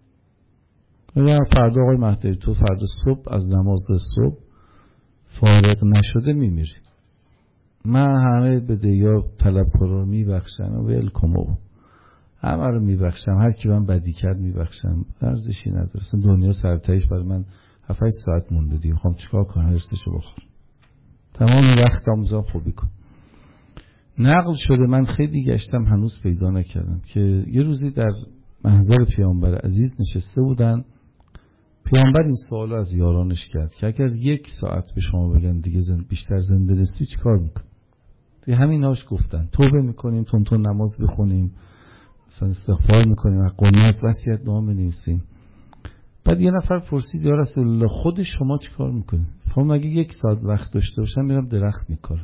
فردا آقای مهدی تو فردا صبح از نماز صبح فارغ نشده میمیری، من همه بدهیار طلبکارا رو میبخشم و ولکمو همه رو میبخشم، هر کی من بدی کرد میبخشم، ارزشی نداره. دنیا سرتایش برای من 7-8 ساعت مونده دیگه، میخوام چیکار کنم؟ هرسشو بخور، تمام وقتم بذار خوبی کن. نقل شده، من خیلی گشتم هنوز پیدا نکردم، که یه روزی در محضر پیامبر عزیز نشسته بودن، پیامبر این سوالو از یارانش کرد که اگر 1 ساعت به شما بگن دیگه بیشتر زنده نیستی چیکار میکن؟ دیگه همیناش گفتن توبه میکنیم، تون نماز بخونیم، مثلا استغفار میکنیم، قنوت، وصیت نامه بنویسیم. بعد یه نفر پرسید یا رسول الله خود شما چیکار میکنید؟ فرمود اگه 1 ساعت وقت داشته باشم میرم درخت میکارم.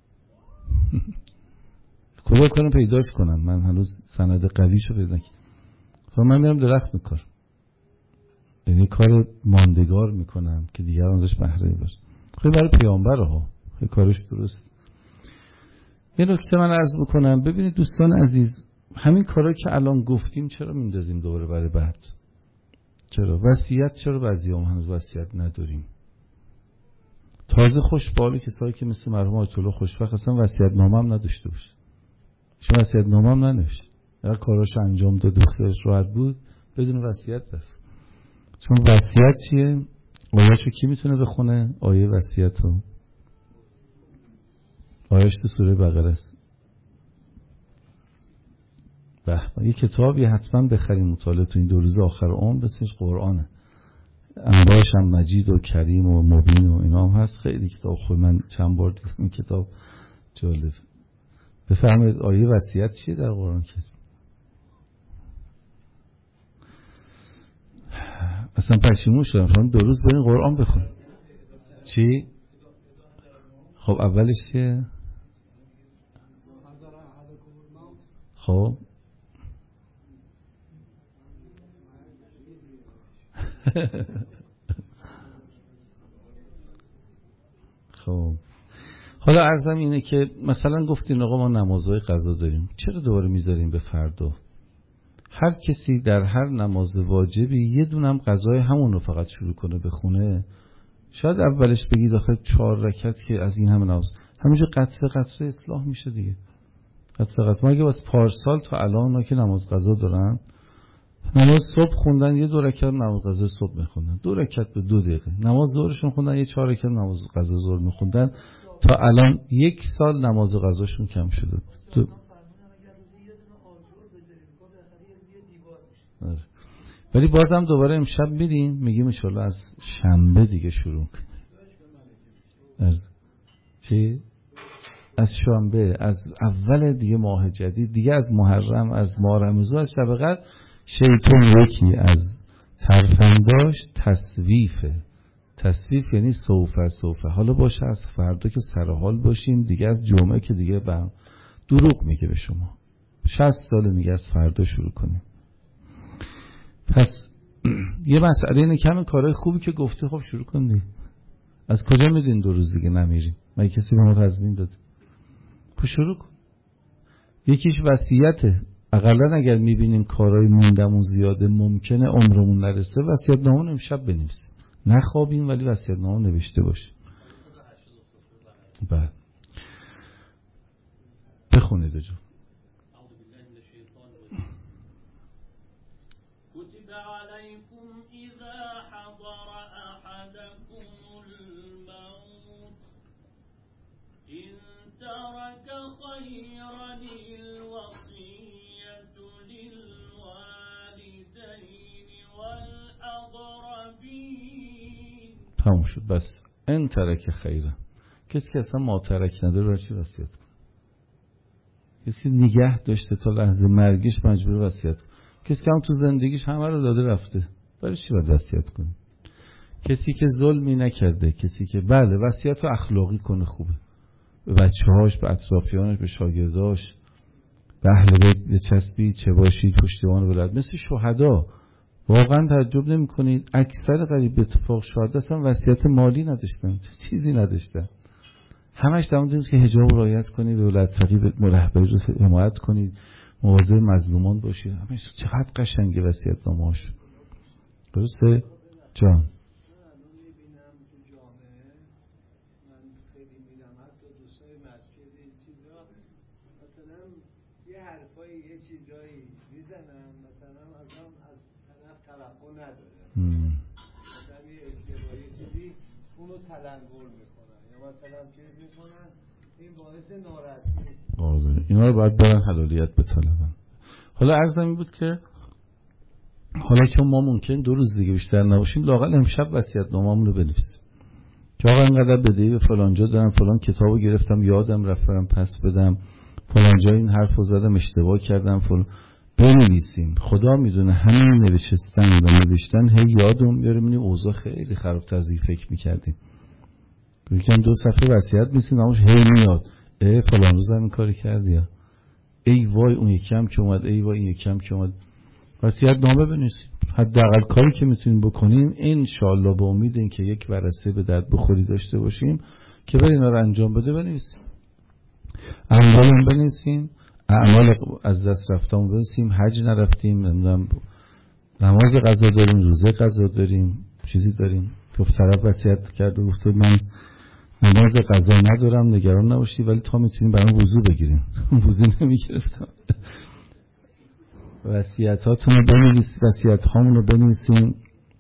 کجا کنم پیداش کنم؟ من هنوز سند قویشو پیدا نکردم. من میرم درخت میکارم، یعنی کار ماندگار میکنم که دیگران ازش بهره باشه. خیلی برای پیامبره ها، خیلی کارش درست. یه نکته من عرض بکنم، ببینید دوستان عزیز، همین کارا که الان گفتیم چرا میندازیم دوباره برای بعد؟ چرا وصیت؟ چرا بعضیام هنوز وصیت نداریم؟ تازه خوشباله کسایی که مثل مرحوم آیت الله خوشبخت اصلا وصیت نامه هم نداشته باشه، چون وصیت نامه هم ننوشت، اگه کاراش انجام داد و خیالش راحت بود بدون وصیت رفت. چون وصیت چیه؟ آیه‌شو کی میتونه بخونه؟ آیه وصیت رو آیه‌اش تو سوره بقره است. یه کتابی حتما بخریم مطالعه تو این 2 روز آخر عمر، اسمش قرآنه، انواعش هم مجید و کریم و مبین و اینا هم هست. خیلی کتاب خوب، من چند بار دیدم این کتاب، جالب. بفرمایید آیه وصیت چیه در قرآن کریم؟ اصلا پشیمون شدم. شما 2 روز برین قرآن بخون. چی؟ خب اولش چیه؟ خب خب حالا عرضم اینه که مثلا گفتین آقا ما نمازهای قضا داریم، چرا دوباره میذاریم به فردا؟ هر کسی در هر نماز واجبی یه دونم قضای همون رو فقط شروع کنه بخونه. شاید اولش بگید آخه 4 رکعت که از این همه نماز، همینجا قطره قطره اصلاح میشه دیگه. قطره قطره. مگه بس پارسال تا الان اونا که نماز قضا دارن، نماز صبح خوندن یه 2 رکعت نماز قضا صبح میخوندن، 2 رکعت به 2 دقیقه. نماز ظهرشون خوندن یه 4 رکعت نماز قضا ظهر میخوندن. تا الان 1 سال نماز قضاشون کم شده. ولی بازم دوباره امشب میریم میگیم ان شاءالله از شنبه دیگه شروع کنیم. چی؟ از شنبه، از اول دیگه ماه جدید دیگه، از محرم، از ماه رمضان، از شب قدر. شیطان یکی از ترفنداش تصویف یعنی سوفه. حالا باشه از فردا که سرحال باشیم دیگه، از جمعه که دیگه دروغ میگه به شما. 60 سال میگه از فردا شروع کنیم. پس یه مسئله اینه که همین کارهای خوبی که گفتی خب شروع کنی. از کجا میدین 2 روز دیگه نمیریم؟ مگه کسی به ما تضمین داد؟ خب شروع کن. یکیش وصیته. اقلا اگر میبینیم کارهای موندمون زیاده، ممکنه عمرمون نرسه، وصیت‌نامه امشب بنویسیم. نخوابیم ولی وصیت‌نامه نوشته باشه. بله. بخونید جو. تموم شد. بس ان ترک خیره. کسی که اصلا ما ترک نداره برای چی وصیت کنه؟ کسی نگه داشته تا لحظه مرگش مجبور وصیت کنه. کسی که هم تو زندگیش همه رو داده رفته، برای چی باید وصیت کنه؟ کسی که ظلمی نکرده، کسی که بله وصیت رو اخلاقی کنه خوبه، به بچه‌هاش، به اطرافیانش، به شاگرداش، به اهل بیت بچسبید، چه باشید پشتیبان ولایت، مثل شهدا. واقعا تعجب نمی‌کنید اکثر قریب به اتفاق شهدا اصلا وصیت مالی نداشتن، چیزی نداشتن. همش در مورد که حجاب رعایت کنید، ولایت فقیه رهبری رو حمایت کنید، مواظب مظلومان باشید. همش چقدر قشنگه وصیت‌نامه‌اش. درسته جان؟ اونو تلنگر میکنن یا مثلا چیز میکنن، این باعث ناراحتی. اینا رو باید برن حلالیت بطلبن. حالا عرضم این بود که حالا که ما ممکن 2 روز دیگه بیشتر نباشیم، لااقل امشب وصیت‌نامه‌مون رو بنویسیم که آقا اینقدر بدهی به فلان جا دارم، فلان کتابو گرفتم یادم رفت برم پس بدم، فلان جا این حرفو زدم اشتباه کردم، فلان. بنویسیم. خدا میدونه همین نوشتن هی یادم میاره. میبینیم اوضاع خیلی خراب‌تر از این فکر میکردیم. یکم 2 صفحه وصیت می‌نویسیم، نامش هی میاد فلان روز این کاری کردی، ای وای اون یکم که اومد، ای وای این یکم که اومد. وصیت نامه بنویسیم. حداقل کاری که میتونیم بکنیم ان شاءالله به امید اینکه یک ورثه به درد بخوری داشته باشیم که برای اینا رو انجام بده بنویسیم. اعمالم بنویسیم، اعمال از دست رفتم بنویسیم، حج نرفتیم، نمیدونم نماز قضا داریم، روزه قضا داریم، چیزی داریم. گفت طرف وصیت کرد و گفت من نماز قضا ندارم، نگران نباشی ولی تا میتونیم برام وضو بگیریم. وضو نمیگرفتم. وصیتاتون رو بنویسیم، وصیت‌هامون رو بنویسیم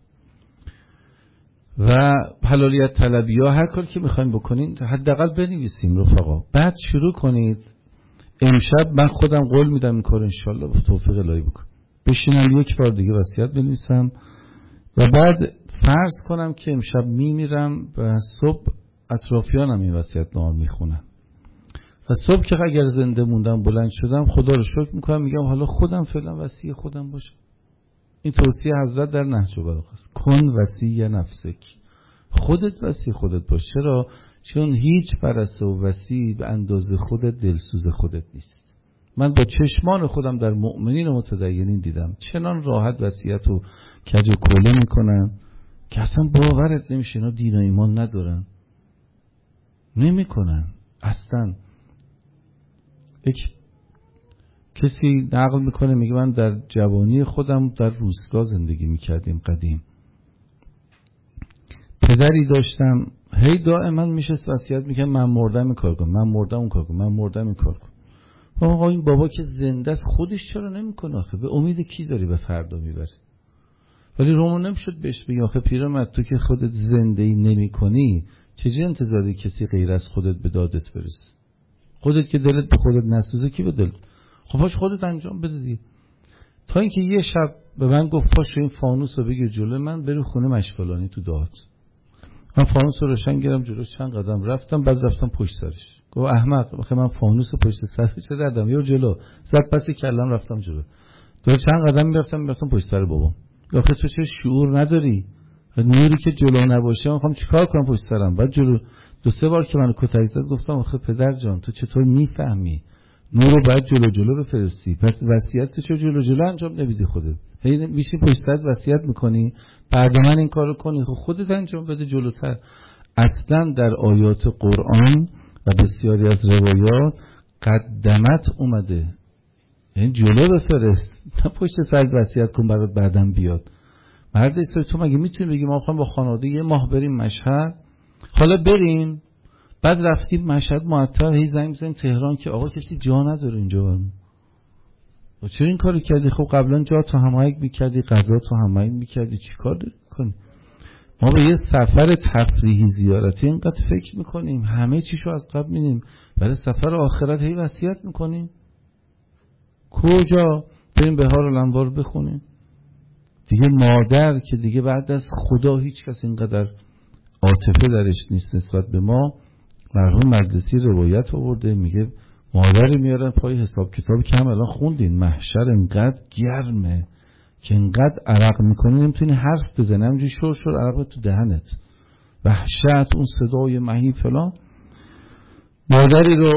و حلالیت طلبی ها هر کاری که میخوایم بکنین حداقل بنویسیم رفقا. بعد شروع کنید. امشب من خودم قول میدم این کار انشالله با توفیق الهی بکنم. بشینم 1 بار دیگه وصیت بنویسم و بعد فرض کنم که امشب میمیرم و صبح اطرافیانم این وصیت‌نامه میخونن و صبح که اگر زنده موندم بلند شدم خدا رو شکر میکنم، میگم حالا خودم فعلا وصی خودم باشم. این توصیه حضرت در نهج البلاغه است. کن وصی نفسک، خودت وصی خودت باش. چرا؟ چون هیچ پرسته و وصی به اندازه خودت دلسوز خودت نیست. من با چشمان خودم در مؤمنین و متدینین دیدم چنان راحت وصیت و کج و کوله میکنن که اصلا باورت نمیشه اینا دین و ایمان ندارن. نمیکنن اصلا. یک کسی نقل میکنه میگه من در جوانی خودم در روستا زندگی میکردیم قدیم، پدری داشتم هی دائما میشست وصیت میکنه من مردم این کار کنم، من مردم اون کار کنم، من مردم این کار کنم. آقا این بابا که زنده است خودش چرا نمیکنه آخه؟ به امید کی داری به فردا میبری؟ ولی رومون نمیشد بهش بگی آخه پیرمرد تو که خودت زنده‌ای نمی‌کنی چجوری انتظاری کسی غیر از خودت به دادت برسه؟ خودت که دلت به خودت نسوزه کی به دل؟ خب پاش خودت انجام بده دیگه. تا اینکه یه شب به من گفت پاش این فانوس رو بگیر جلوی من بری خونه مشفلانی تو دهات. من فانوس رو روشن کردم جلوش چند قدم رفتم، بعد رفتم پشت سرش. گفت احمق آخه من فانوس رو پشت سرش زدم یا جلو زد پس کلم رفتم جلو. دو چند قدم میرفتم پشت سر بابام. آخه تو چه شعور نداری؟ نوری که جلو نباشه من میخوام چیکار کنم پشت سرم؟ بعد جلو دو سه بار که منو کتک زد گفتم آخه پدر جان تو چطور میفهمی نور رو باید جلو بفرستی، پس وصیت چه جلو انجام نمیدی خودت؟ هی میشی پشت سرت وصیت میکنی بعد من این کارو کنی، خب خودت انجام بده جلوتر. اصلا در آیات قرآن و بسیاری از روایات قدمت اومده، یعنی جلو بفرست، نه پشت سرت وصیت کن برات بعدم بیاد. مرد اسلامی تو مگه میتونی بگی ما میخوایم با خانواده یه ماه بریم مشهد، حالا بریم بعد رفتیم مشهد معطل هی زنگ بزنیم تهران که آقا کسی جا نداره اینجا بریم. و چرا این کارو کردی؟ خب قبلا جا تو هماهنگ میکردی، غذا تو هماهنگ میکردی، چی کار داری کنی؟ ما به یه سفر تفریحی زیارتی اینقدر فکر میکنیم، همه چیشو از قبل میدیم، برای سفر آخرت هی وصیت میکنیم. کجا بریم بهار الانوار بخونیم دیگه؟ مادر که دیگه بعد از خدا هیچ کس اینقدر عاطفه درش نیست نسبت به ما. مرحوم مجلسی روایت آورده میگه مادری میارن پای حساب کتاب که هم الان خوندین، محشر اینقدر گرمه که اینقدر عرق میکنی نمیتونی حرف بزنی، همینجوری شور عرق تو دهنت، وحشت، اون صدای مهیب فلان. مادری رو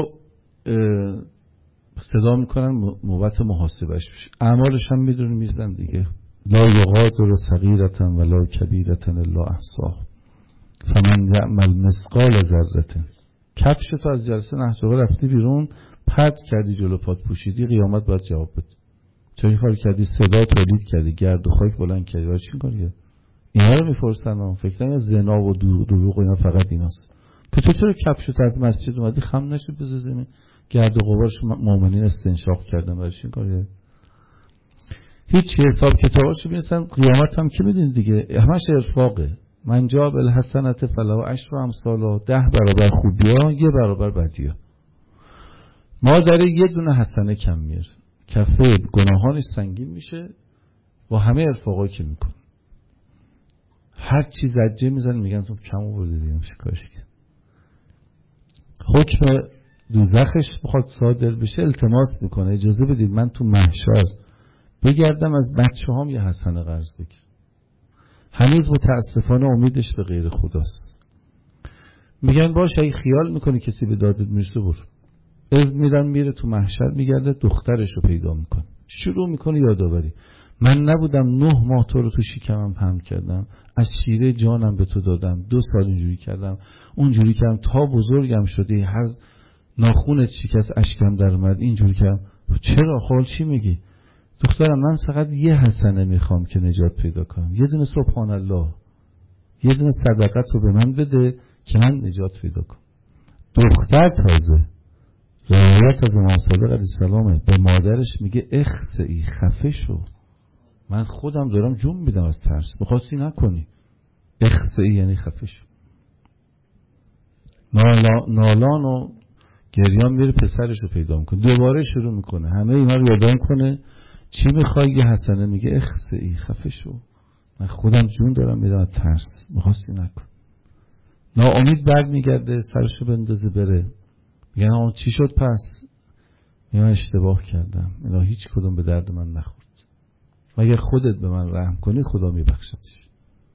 صدا میکنن نوبت محاسبش بشه، اعمالش هم میدونی میزن دیگه، لا یغادر صغیرة ولا کبیرة الا احصاها فمن یعمل مثقال ذره. کفش تو از جلسه نهج رفتی بیرون پرت کردی جلو پات پوشیدی، قیامت باید جواب بده. چه این کار کردی؟ صدا تولید کردی، گرد و خاک بلند کردی، برای چی کار کردی؟ اینا رو میپرسن. فکر نکنید زنا و دروغ اینا فقط ایناست. که تو چرا کفشت از مسجد اومدی خم نشد بز زمین، گرد و غبارش مؤمنین استنشاق کردن، برای چی کار کردی؟ هیچ حساب کتاباشو میرسن قیامت هم که میدونید دیگه همش ارفاقه. من جا بالحسنت فله عشر امثالها، 10 برابر خوبیا 1 برابر بدیا. ما داره یه دونه حسنه کم میاره، کفه گناهانش سنگین میشه و همه ارفاقایی که میکن. هر چی زجه میزنن میگن تو کم آوردی دیگه، میشه کارش کرد. حکم دوزخش بخواد صادر بشه التماس میکنه اجازه بدید من تو محشر بگردم از بچه هم یه حسنه قرض بگیر. هنوز متاسفانه امیدش به غیر خداست. میگن باشه اگه خیال میکنی کسی به دادت میرسه برو. اذن میدن میره تو محشر میگرده دخترش رو پیدا میکنه، شروع میکنه یادآوری. من نبودم 9 ماه تو رو تو شکمم حمل کردم، از شیره جانم به تو دادم، 2 سال اینجوری کردم اونجوری کردم تا بزرگم شدی، هر ناخونت شکست اشکم در اومد اینجوری کردم. چرا؟ خال چی میگی؟ دخترم من فقط یه حسنه میخوام که نجات پیدا کنم، یه دونه سبحان الله، یه دونه صدقت رو به من بده که من نجات پیدا کنم. دختر تازه روایت از امام صادق علیه السلامه به مادرش میگه اخسئی، خفه شو، من خودم دارم جون میدم از ترس، بخواستی نکنی. اخسئی یعنی خفه شو. نالان و گریان میره پسرش رو پیدا میکنه، دوباره شروع میکنه همه اینا رو یادآوری کنه. چی میخوای؟ یه حسنه. میگه اخسئی، خفه شو، من خودم جون دارم میدم از ترس، بخواستی نکن. ناامید برمیگرده سرشو بندازه بره، میگن آن چی شد پس؟ من اشتباه کردم، اینا هیچ کدوم به درد من نخورد. مگر خودت به من رحم کنی خدا میبخشدش.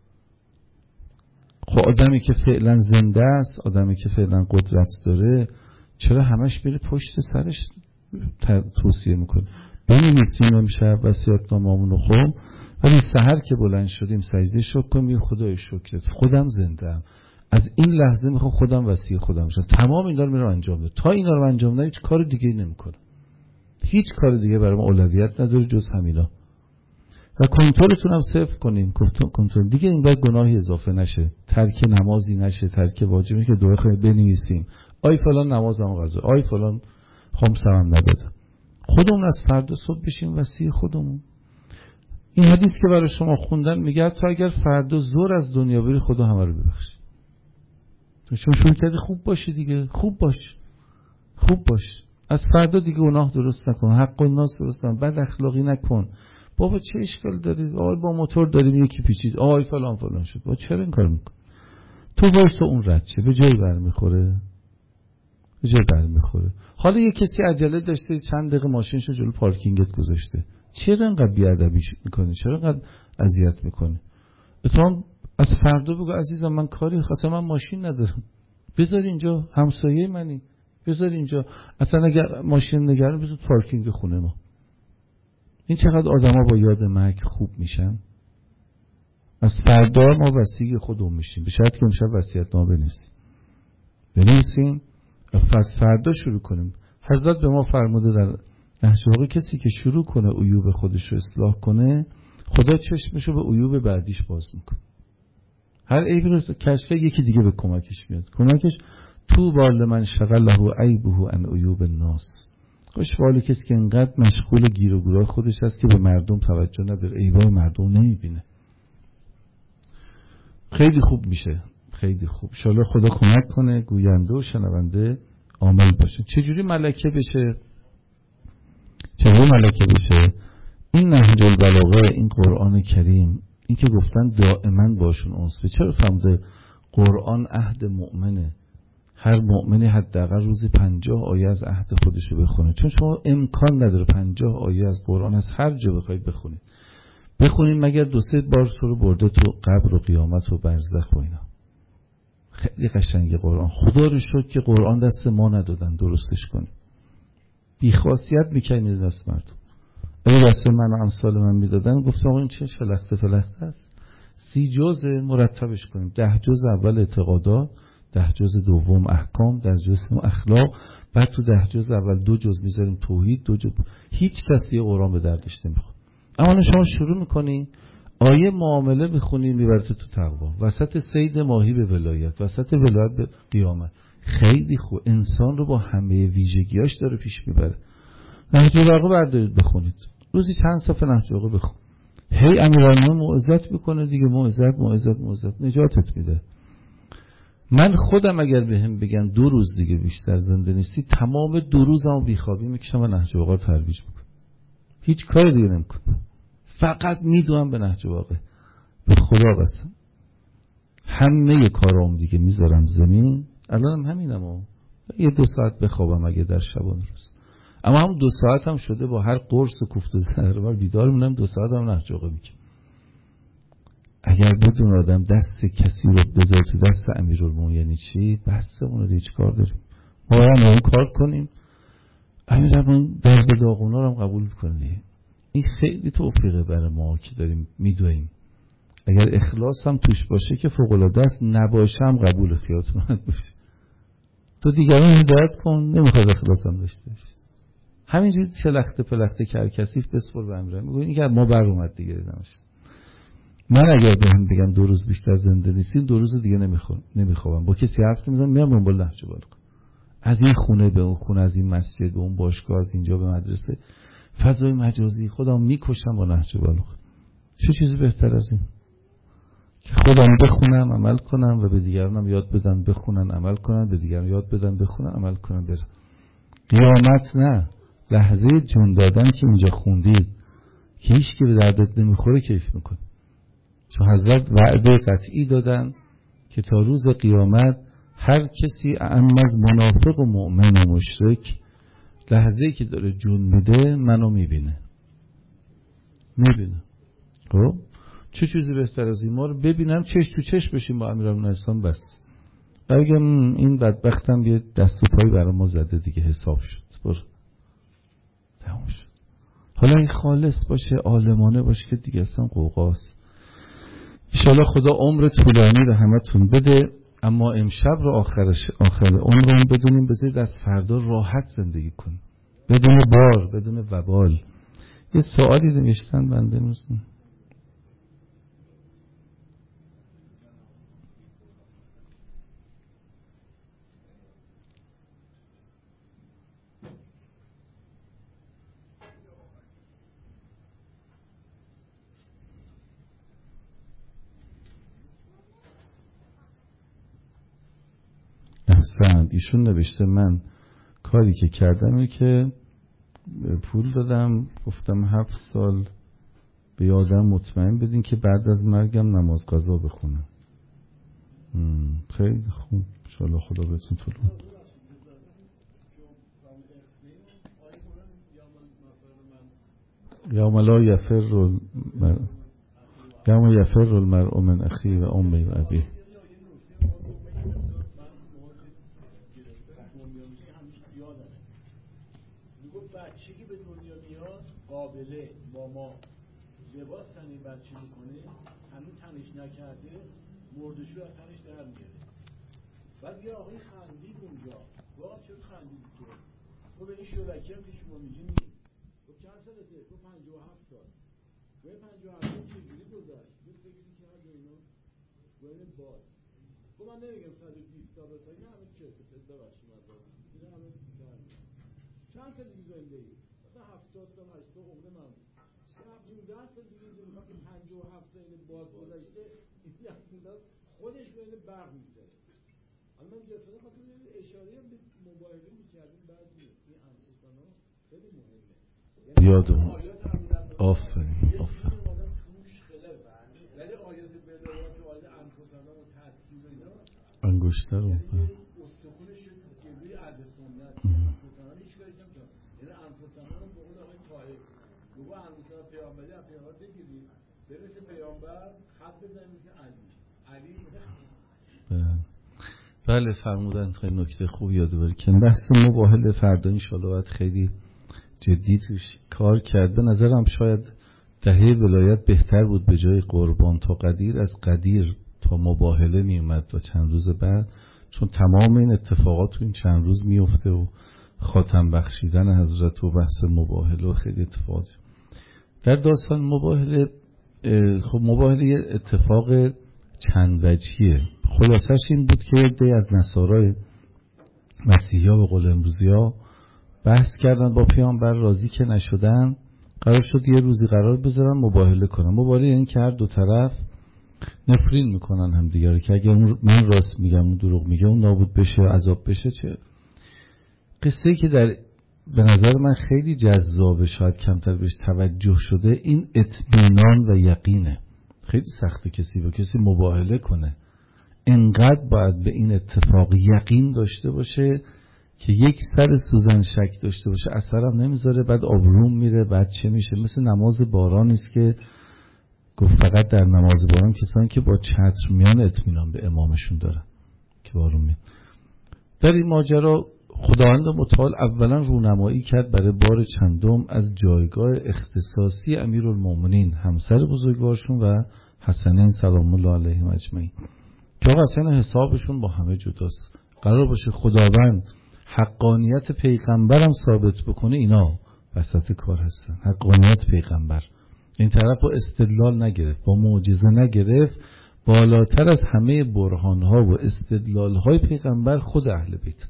خب آدمی که فعلا زنده است، آدمی که فعلا قدرت داره، چرا همش میره پشت سرش توصیه میکنه؟ بنویسیم امشب وصیت‌نامه‌مون رو خب، ولی سحر که بلند شدیم سجده شکر کنیم، خدای شکرت خودم زنده‌ام، از این لحظه میخوام خودم وصی خودم بشم. تمام اینا رو میرم انجام بدم. تا اینا رو انجام ندم هیچ کار دیگه نمیکنم. هیچ کار دیگه برام اولویت نداره جز همینا. و کنترلتون هم صفر کنیم. کنترل دیگه این باید گناهی اضافه نشه، ترک نمازی نشه، ترک واجبی که دوره خواهی بنویسیم آی فلان نمازم قضا، آی فلان خمسم هم ندادم. خودمون از فردا صبح بشیم وصی خودمون. این حدیث که برای شما خوندن میگه تا اگر فردا زور از دنیا بری خدا همه رو ببخشه. تو شما شروع کردی خوب باشی دیگه، خوب باش، خوب باش، از فردا دیگه گناه درست نکن، حق الناس درست نکن، بد اخلاقی نکن. بابا چه اشکال داری؟ آی با موتور داریم یکی پیچید، آی فلان فلان شد، با چرا این کار میکن؟ تو وایس تو اون رد شه، به جایی برمیخوره، به جایی برمیخوره. حالا یه کسی عجله داشته چند دقیقه ماشینشو جلو پارکینگت گذاشته، چرا انقدر بیادبی میکنی؟ چرا انقدر اذیت میکنی؟ اتفاقا از فردا بگو عزیزم من کاری خاصه، من ماشین ندارم، بذار اینجا، همسایه منی، بذار اینجا، اصلا اگر ماشین نگرم بذار پارکینگ خونه ما. این چقدر آدما با یاد مرگ خوب میشن. از فردا ما وصی خودمون میشیم، به شرطی که امشب وصیت‌نامه بنویسیم پس فردا شروع کنیم. حضرت به ما فرموده در نهج البلاغه کسی که شروع کنه عیوب خودش رو اصلاح کنه، خدا چشمشو به عیوب بعدیش باز میکنه. هر عیبی رو کشف یکی دیگه به کمکش میاد. کمکش تو بال من شغله عیبه عن عیوب الناس. خوشحال کسی که انقدر مشغول گیر و گورای خودش هست که به مردم توجه نداره، عیبای مردم نمیبینه. خیلی خوب میشه، خیلی خوب. ان شاءالله خدا کمک کنه گوینده و شنونده عامل باشه. چجوری ملکه بشه؟ چجوری ملکه بشه؟ این نهج البلاغه، این قرآن کریم، این که گفتن دائما باشون انس. چرا فهمده قرآن عهد مؤمنه؟ هر مؤمنی حداقل روزی 50 آیه از عهد خودش رو بخونه، چون شما امکان نداره 50 آیه از قرآن از هر جا بخواید بخونید مگر 2-3 بار تو رو برده تو قبر و قیامت و برزخ و اینا. خیلی قشنگه قرآن. خدا رو شکر که قرآن دست ما ندادن درستش کنیم. بیخاصیت میکنید دست مردم. اگه دست من و امثال من میدادن گفتم آقا این چه فلخته است. 30 جزء مرتبش کنیم. 10 جزء اول اعتقادات، 10 جزء دوم احکام، 10 جزء اخلاق، بعد تو 10 جزء اول 2 جزء میذاریم توحید، 2 جزء. هیچ کس دیگه قرآن به دردش نمیخوره. اما شما شروع میکنین آیه معامله میخونین میبرته تو تقوا، وسط صید ماهی به ولایت، وسط ولایت به قیامت. خیلی خوب. انسان رو با همه ویژگیاش داره پیش میبره. نهج البلاغه بردارید بخونید، روزی چند صفحه نهج البلاغه بخون. هی امیرالمومنین موعظت میکنه دیگه، موعظت نجاتت میده. من خودم اگر بهم بگن 2 روز دیگه بیشتر زنده نیستی، تمام 2 روزمو بیخوابی میکشم و نهج البلاغه رو ترویج میکنم. هیچ کاری دیگه نمیکنم، فقط میدونم به نهج البلاغه. به خدا قسم همه کارام دیگه میذارم زمین. الانم همینم، یه 2 ساعت بخوابم اگه در شبانه روز، اما هم 2 ساعت هم شده با هر قرص و کوفت و زهر بیدار میمونم، 2 ساعت هم نهج البلاغه میگم. اگر بدون آدم دست کسی رو بذاره تو دست امیرالمومنین یعنی چی؟ بسته اون رو دیگه چی کار داریم؟ ما هم اون کار کنیم امیرالمومنین درد داغونا رو هم قبول کنیم. این خیلی توفیقه برای ما که داریم میدویم. اگر اخلاص هم توش باشه که فوق العاده است، نباشه هم قبول خیالتون راحت باشه. تو دیگران هدایت کن، نمیخواد اخلاص هم داشته باشه. همینجوری چلخته پلخته کرکسیف بسپر به امیرالمومنین. میگه این که ما بر اومد دیگه نمیشه. من اگر بهم بگن 2 روز بیشتر زنده نیستین، 2 روز دیگه نمیخوام. با کسی حرف نمیزنم، میام دنبال نهج البلاغه. از این خونه به اون خونه، از این مسجد به اون باشگاه، از اینجا به مدرسه، فضای مجازی خودم میکشم با نهج البلاغه. چه چیزی بهتر از این که خودم بخونم عمل کنم و به دیگرانم یاد بدن بخونن عمل کنن، به دیگران یاد بدن بخونن عمل کنن. برن قیامت نه، لحظه جون دادن که اینجا خوندید که هیچ کی به دردت نمیخوره کیف میکنه. چون حضرت وعده قطعی دادن که تا روز قیامت هر کسی اعم از منافق و مؤمن و مشرک لحظه‌ای که داره جون میده منو میبینه. خب چه چیزی بهتر از این؟ ما رو ببینم چش تو چش بشیم با امیرالمومنین بس. بگم این بدبختم یه دست و پایی برای ما زده دیگه، حساب شد، برو تموم شد. حالا این خالص باشه، عالمانه باشه که دیگه اصلا قوقاست. انشاءالله خدا عمر طولانی رو همتون بده، اما امشب رو آخر عمرمون بدونیم بذارید از فردا راحت زندگی کنیم، بدون بار، بدون وبال. یه سوالی نوشتن بنده نوشتن. ایشون نوشته من کاری که کردم اینه که پول دادم، گفتم 7 سال به یادم مطمئن بدین که بعد از مرگم نماز قضا بخونم. خیلی خوب، انشاءالله خدا بهتون طولون. یوم لا یفر المرء من اخیه و امه و ابیه. بچگی به دنیا میاد، قابله ماما لباس تنی بچه میکنه، همین تنش نکرده مردشو از تنش در میاره. بعد یه آقای خندید اونجا، واقعا چرا خندید تو به این شورکی هم که شما میگی نیم تو چند سالته؟ تو 57 سال و 57 سال چجوری گذشت؟ تو بگیدی که هر اینا باید باز تو من نمیگم 120 سال تا این همه چه پسر باشی مدار این همه چند سال دیگه زنده ای؟ مثلا 70 سال 80 عمر من 15 سال دیگه زنده که 57 سال باز گذشته این خودش بین برق می‌زنه. حالا من جلسه خاطر اشاره به مباهله می‌کردیم بعد این انفسانا خیلی مهمه. یادم آفرین ولی آیات بلایات و آیات انفسانا و تدکیر اینا انگشتر رو استخونش روی عدد سنت انفسانا هیچ کاری نمی‌کنه. یعنی انفسانا رو به قول آقای طاهر بگو انفسانا پیامبری از پیامبر بگیرید برسه پیامبر خط بزنید که علی بله فرمودن. خیلی نکته خوب یادآوری کردن. بحث مباهله فردا انشالله باید خیلی جدی توش کار کرد. به نظرم شاید دهه ولایت بهتر بود به جای قربان تا قدیر از قدیر تا مباهله می اومد و چند روز بعد، چون تمام این اتفاقات تو این چند روز میفته و خاتم بخشیدن حضرت و بحث مباهله و خیلی اتفاقات در داستان مباهله. خب مباهله یه اتفاق چند وجهیه. خلاصش این بود که عده‌ای از نصارای مسیحی ها به قول امروزی ها بحث کردن با پیامبر، راضی که نشدن قرار شد یه روزی قرار بذارن مباهله کنن. مباهله یعنی که هر دو طرف نفرین میکنن هم دیگه، که اگه من راست میگم اون دروغ میگه، اون نابود بشه عذاب بشه. چه قصه‌ای که به نظر من خیلی جذابه، شاید کمتر بهش توجه شده، این اطمینان و یقینه. خیلی سخته کسی با کسی مباهله کنه، انقدر باید به این اتفاق یقین داشته باشه که یک سر سوزن شک داشته باشه اثرم نمیذاره، بعد آبروم میره، بعد چه میشه. مثل نماز باران نیست که گفت فقط در نماز باران کسانی که با چتر میان اطمینان به امامشون دارن که بارون میاد. در این ماجرا خداوند متعال اولا رونمایی کرد برای بار چندم از جایگاه اختصاصی امیرالمومنین همسر بزرگوارشون و حسنین سلام الله علیهم اجمعین، که اصلا حسابشون با همه جداست. قرار باشه خداوند حقانیت پیغمبرم ثابت بکنه، اینا وسط کار هستن. حقانیت پیغمبر این طرف با استدلال نگرفت، با معجزه نگرفت، بالاتر از همه برهانها و استدلالهای پیغمبر خود اهل بیت.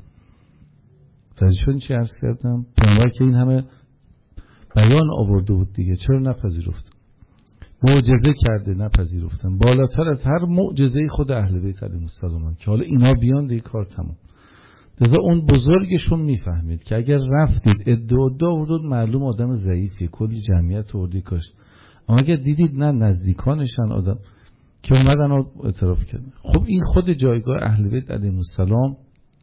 تجربه چی عرض کردم؟ پیغمبر که این همه بیان آورده بود دیگه، چرا نپذیرفت؟ معجزه کرده نپذیرفتن. بالاتر از هر معجزه خود اهل بیت علیهم السلام که حالا اینا بیان دیگه کار تموم. لذا اون بزرگشون میفهمید که اگر رفتید ادعا آوردید معلوم آدم ضعیفی، کلی جمعیت آوردی کاش، اما اگر دیدید نه نزدیکانشن آدم که اومدن و اعتراف کردن. خب این خود جایگاه اهل بیت علیهم السلام،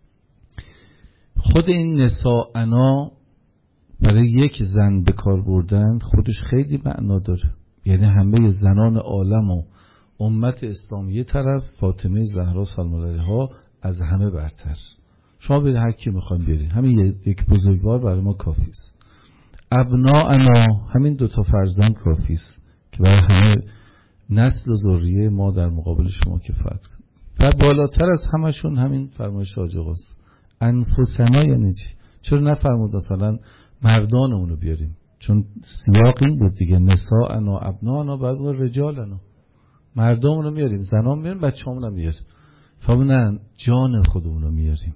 خود این نساءنا برای یک زن به کار بردن خودش خیلی معنا داره. یعنی همه زنان عالم و امت اسلامی یه طرف، فاطمه زهرا سلام الله علیها از همه برتر. شما برید هر کی میخواین برید، همین یک بزرگوار برای ما کافی است. ابناءنا، همین 2 فرزند کافی است که برای همه نسل و ذریه ما در مقابل شما کفایت کنه. و بالاتر از همشون همین فرمایش حاج آقاست، انفسنا. یعنی چی؟ چرا نفرمود مثلا مردانمون رو بیاریم؟ چون سیاق این بود دیگه، نساءنا ابناءنا، بعد رجالنا، مردمون رو میاریم، زنان میاریم، بچه‌مون رو میاریم. فهمونن جان خودمون رو میاریم،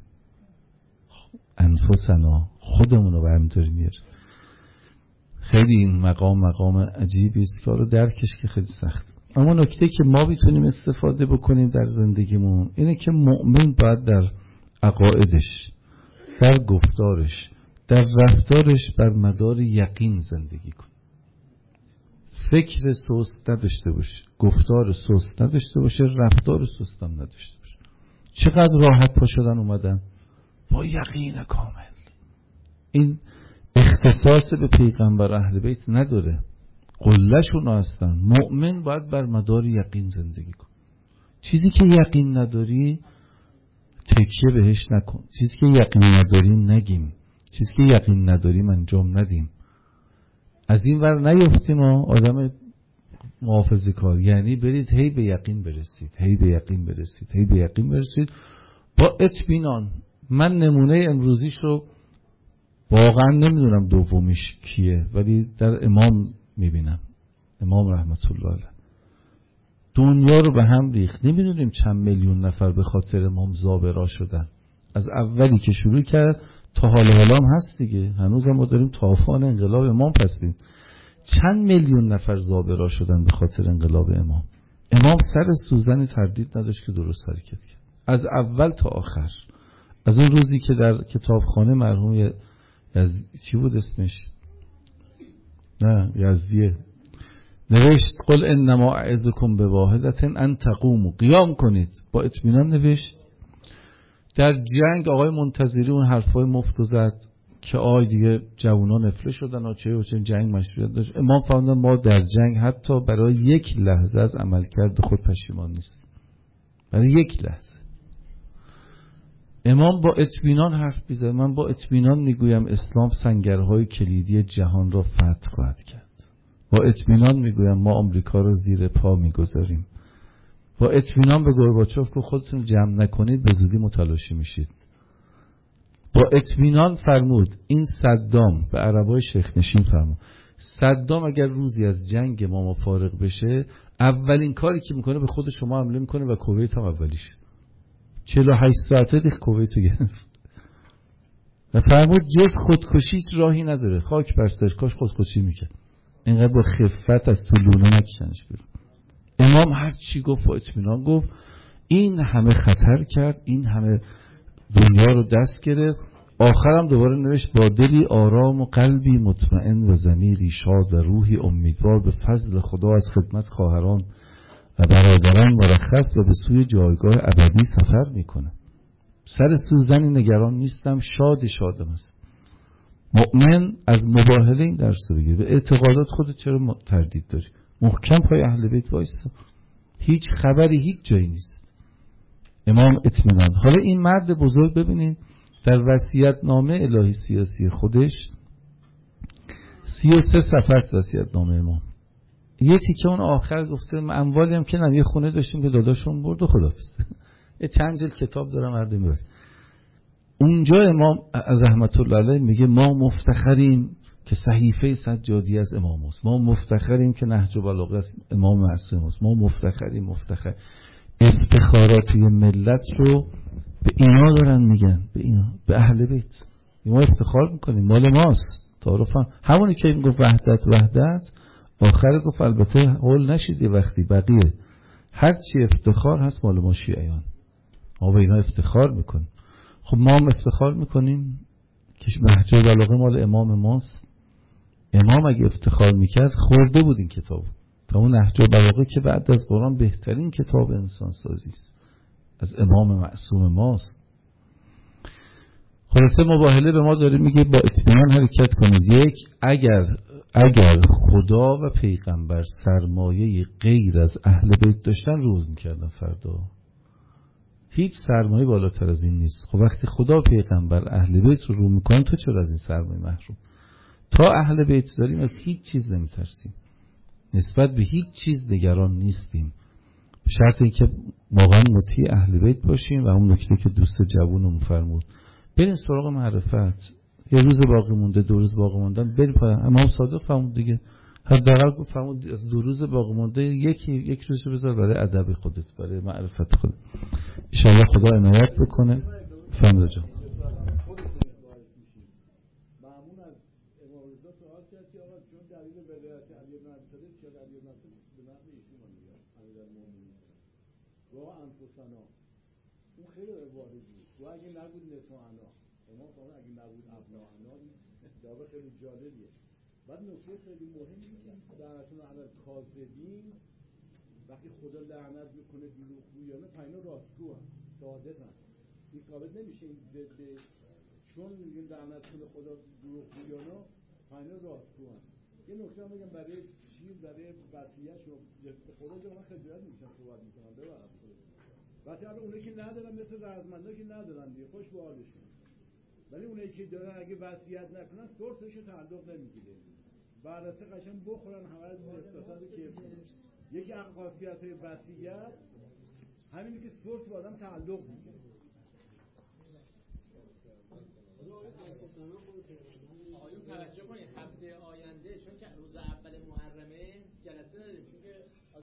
انفسنا، خودمون رو برمی‌داریم میاریم. خیلی این مقام عجیبی است که رو درکش که خیلی سخت. اما نکته که ما میتونیم استفاده بکنیم در زندگیمون اینه که مؤمن باید در عقایدش، در گفتارش، در رفتارش بر مدار یقین زندگی کنه. فکر سست نداشته باشه، گفتار سست نداشته باشه، رفتار سست هم نداشته باشه. چقدر راحت پا شدن اومدن با یقین کامل. این اختصاص به پیغمبر اهل بیت نداره، قله‌شون هستن. مؤمن باید بر مدار یقین زندگی کن. چیزی که یقین نداری تکیه بهش نکن. چیزی که یقین نداریم نگیم، چیزی که یقین نداریم انجام ندیم. از این ور نیفتیم آدم محافظه کار، یعنی برید هی به یقین برسید، هی به یقین برسید، هی به یقین برسید با اطمینان. من نمونه امروزیش رو واقعا نمیدونم دومیش کیه، ولی در امام میبینم، امام رحمت الله علیه دنیا رو به هم ریخت. نمیدونیم چند میلیون نفر به خاطر امام زابرا شدن. از اولی که شروع کرد تا حال هم هست دیگه، هنوز ما داریم طوفان انقلاب امام پسیم. چند میلیون نفر زابرا شدن به خاطر انقلاب امام. امام سر سوزنی تردید نداشت که درست حرکت کرد، از اول تا آخر. از اون روزی که در کتابخانه مرحوم چی بود اسمش؟ نه یزدیه، نوشت قل انما اعظکم بواحدة ان تقوموا، قیام کنید. با اطمینان نوشت. در جنگ آقای منتظری اون حرفای مفت زد که دیگه جوانان نفله شدن چه جنگ مشروعیت داشت. امام فرمودن ما در جنگ حتی برای یک لحظه از عملکرد خود پشیمان نیستیم، برای یک لحظه. امام با اطمینان حرف میزنه. من با اطمینان میگویم اسلام سنگرهای کلیدی جهان را فتح خواهد کرد. با اطمینان میگویم ما آمریکا را زیر پا میگذاریم. با اطمینان به گورباچوف که خودتون جمع نکنید به زودی متلاشی میشید. با اطمینان فرمود این صدام، به عربای شیخ نشین فرمود، صدام اگر روزی از جنگ ما فارغ بشه اولین کاری که میکنه به خود شما حمله میکنه و کویت هم اولیش. 48 ساعته دیگه کویت رو گرفت و فرمود جز خودکشی راهی نداره. خاک بر سرش، کاش خودکشی میکرد، اینقدر با خفت از تو لونه نکشنش بیرون. امام هر چی گفت با اطمینان گفت. این همه خطر کرد، این همه دنیا رو دست گرفت. آخرم دوباره نوشت با دلی آرام و قلبی مطمئن و ضمیری شاد و روحی امیدوار به فضل خدا از خدمت خواهران و برادران مرخص و به سوی جایگاه ابدی سفر میکنه. سر سوزنی نگران نیستم، شادم است. مؤمن از مباهله این درس رو بگیر. به اعتقادات خودت چرا تردید داری؟ محکم پای اهل بیت وایستا، هیچ خبری هیچ جایی نیست. امام اطمینان. حالا این مرد بزرگ ببینید در وصیت‌نامه الهی سیاسی خودش 33 صفحه است وصیت‌نامه امام. یه تیکه اون آخر گفته اموالی هم که یه خونه داشتیم که داداشون برد و خداحافظ. یه چند جلد کتاب دارم مرد میبره. اونجا امام از رحمت الله علیه میگه ما مفتخریم که صحیفه سجادی از امام است، ما مفتخریم که نهج البلاغه از امام معصوم است، ما مفتخریم. افتخاراتی ملت رو به اینا دارن میگن، به اینا، به اهل بیت. ما افتخار میکنیم، مال ماست. تعارفم همونی که میگفت وحدت آخر گفت البته هول نشید یه وقتی بقیه هر چی افتخار هست مال ما شیعیان، ما به اینا افتخار میکنیم. خب ما هم افتخار میکنیم که نهج البلاغه مال امام ماست. امام اگه افتخار میکرد خورده بود این کتاب تا اون نهج البلاغه که بعد از قرآن بهترین کتاب انسان سازی است، از امام معصوم ماست. خلاصه مباهله به ما داره میگه با اطمینان حرکت کنید. یک، اگر اگر خدا و پیغمبر سرمایه غیر از اهل بیت داشتن روز میکردن فردا. هیچ سرمایه بالاتر از این نیست. خب وقتی خدا و پیغمبر اهل بیت رو میکنن، تو چرا از این سرمایه محروم؟ تا اهل بیت داریم از هیچ چیز نمیترسیم، نسبت به هیچ چیز نگران نیستیم، به شرط اینکه واقعا مطیع اهل بیت باشیم. و اون نکته که دوست جوونم فرمود، برین سراغ معرفت. یه روز باقی مونده، 2 روز باقی موندن، بریم پایان. امام صادق فرمود دیگه، حداقل گفت فرمود از 2 روز باقی مونده یک روز رو بذار برای ادب خودت، برای معرفت خودت. ان شاء الله خدا عنایت بکنه. فرمود جان. معمون از امام رضا سوال کرد که آقا چون دلیل ولایت علی بن ابی طالب چه علی بن ابی طالب به نقل ایشون میاد امیرالمومنین و انفسنا، اون خیلی وارد بود. و اگه نبود نسانا، امام فرمود اگه نبود ابناءنا، این دعوا خیلی جالبیه. بعد نکته خیلی مهمی که لعنتون علی کاذبین، وقتی خدا لعنت میکنه دروغگویانه، پینا راستگو هم صادقن، این ثابت نمیشه این ضد، چون میگن لعنت کنه خدا دروغگویانه، پینا راستگو هم. یه نکته هم بگم برای چیز، برای وصیت رو خدا جا من خجالت میشم صحبت میکنم، ببخشید. وقتی الان اونایی که ندارن مثل رزمندا که ندارن دیگه، خوش به حالشون، ولی اونایی که دارن اگه وصیت نکنن سورسش تعلق نمیگیره، بررسی قشنگ بخورن همه از استفاده که یکی از خاصیت‌های وصیت همینه که سورس با آدم تعلق میگیره. آقایون توجه کنید، هفته آینده چون که روز اول محرمه جلسه داریم، چون که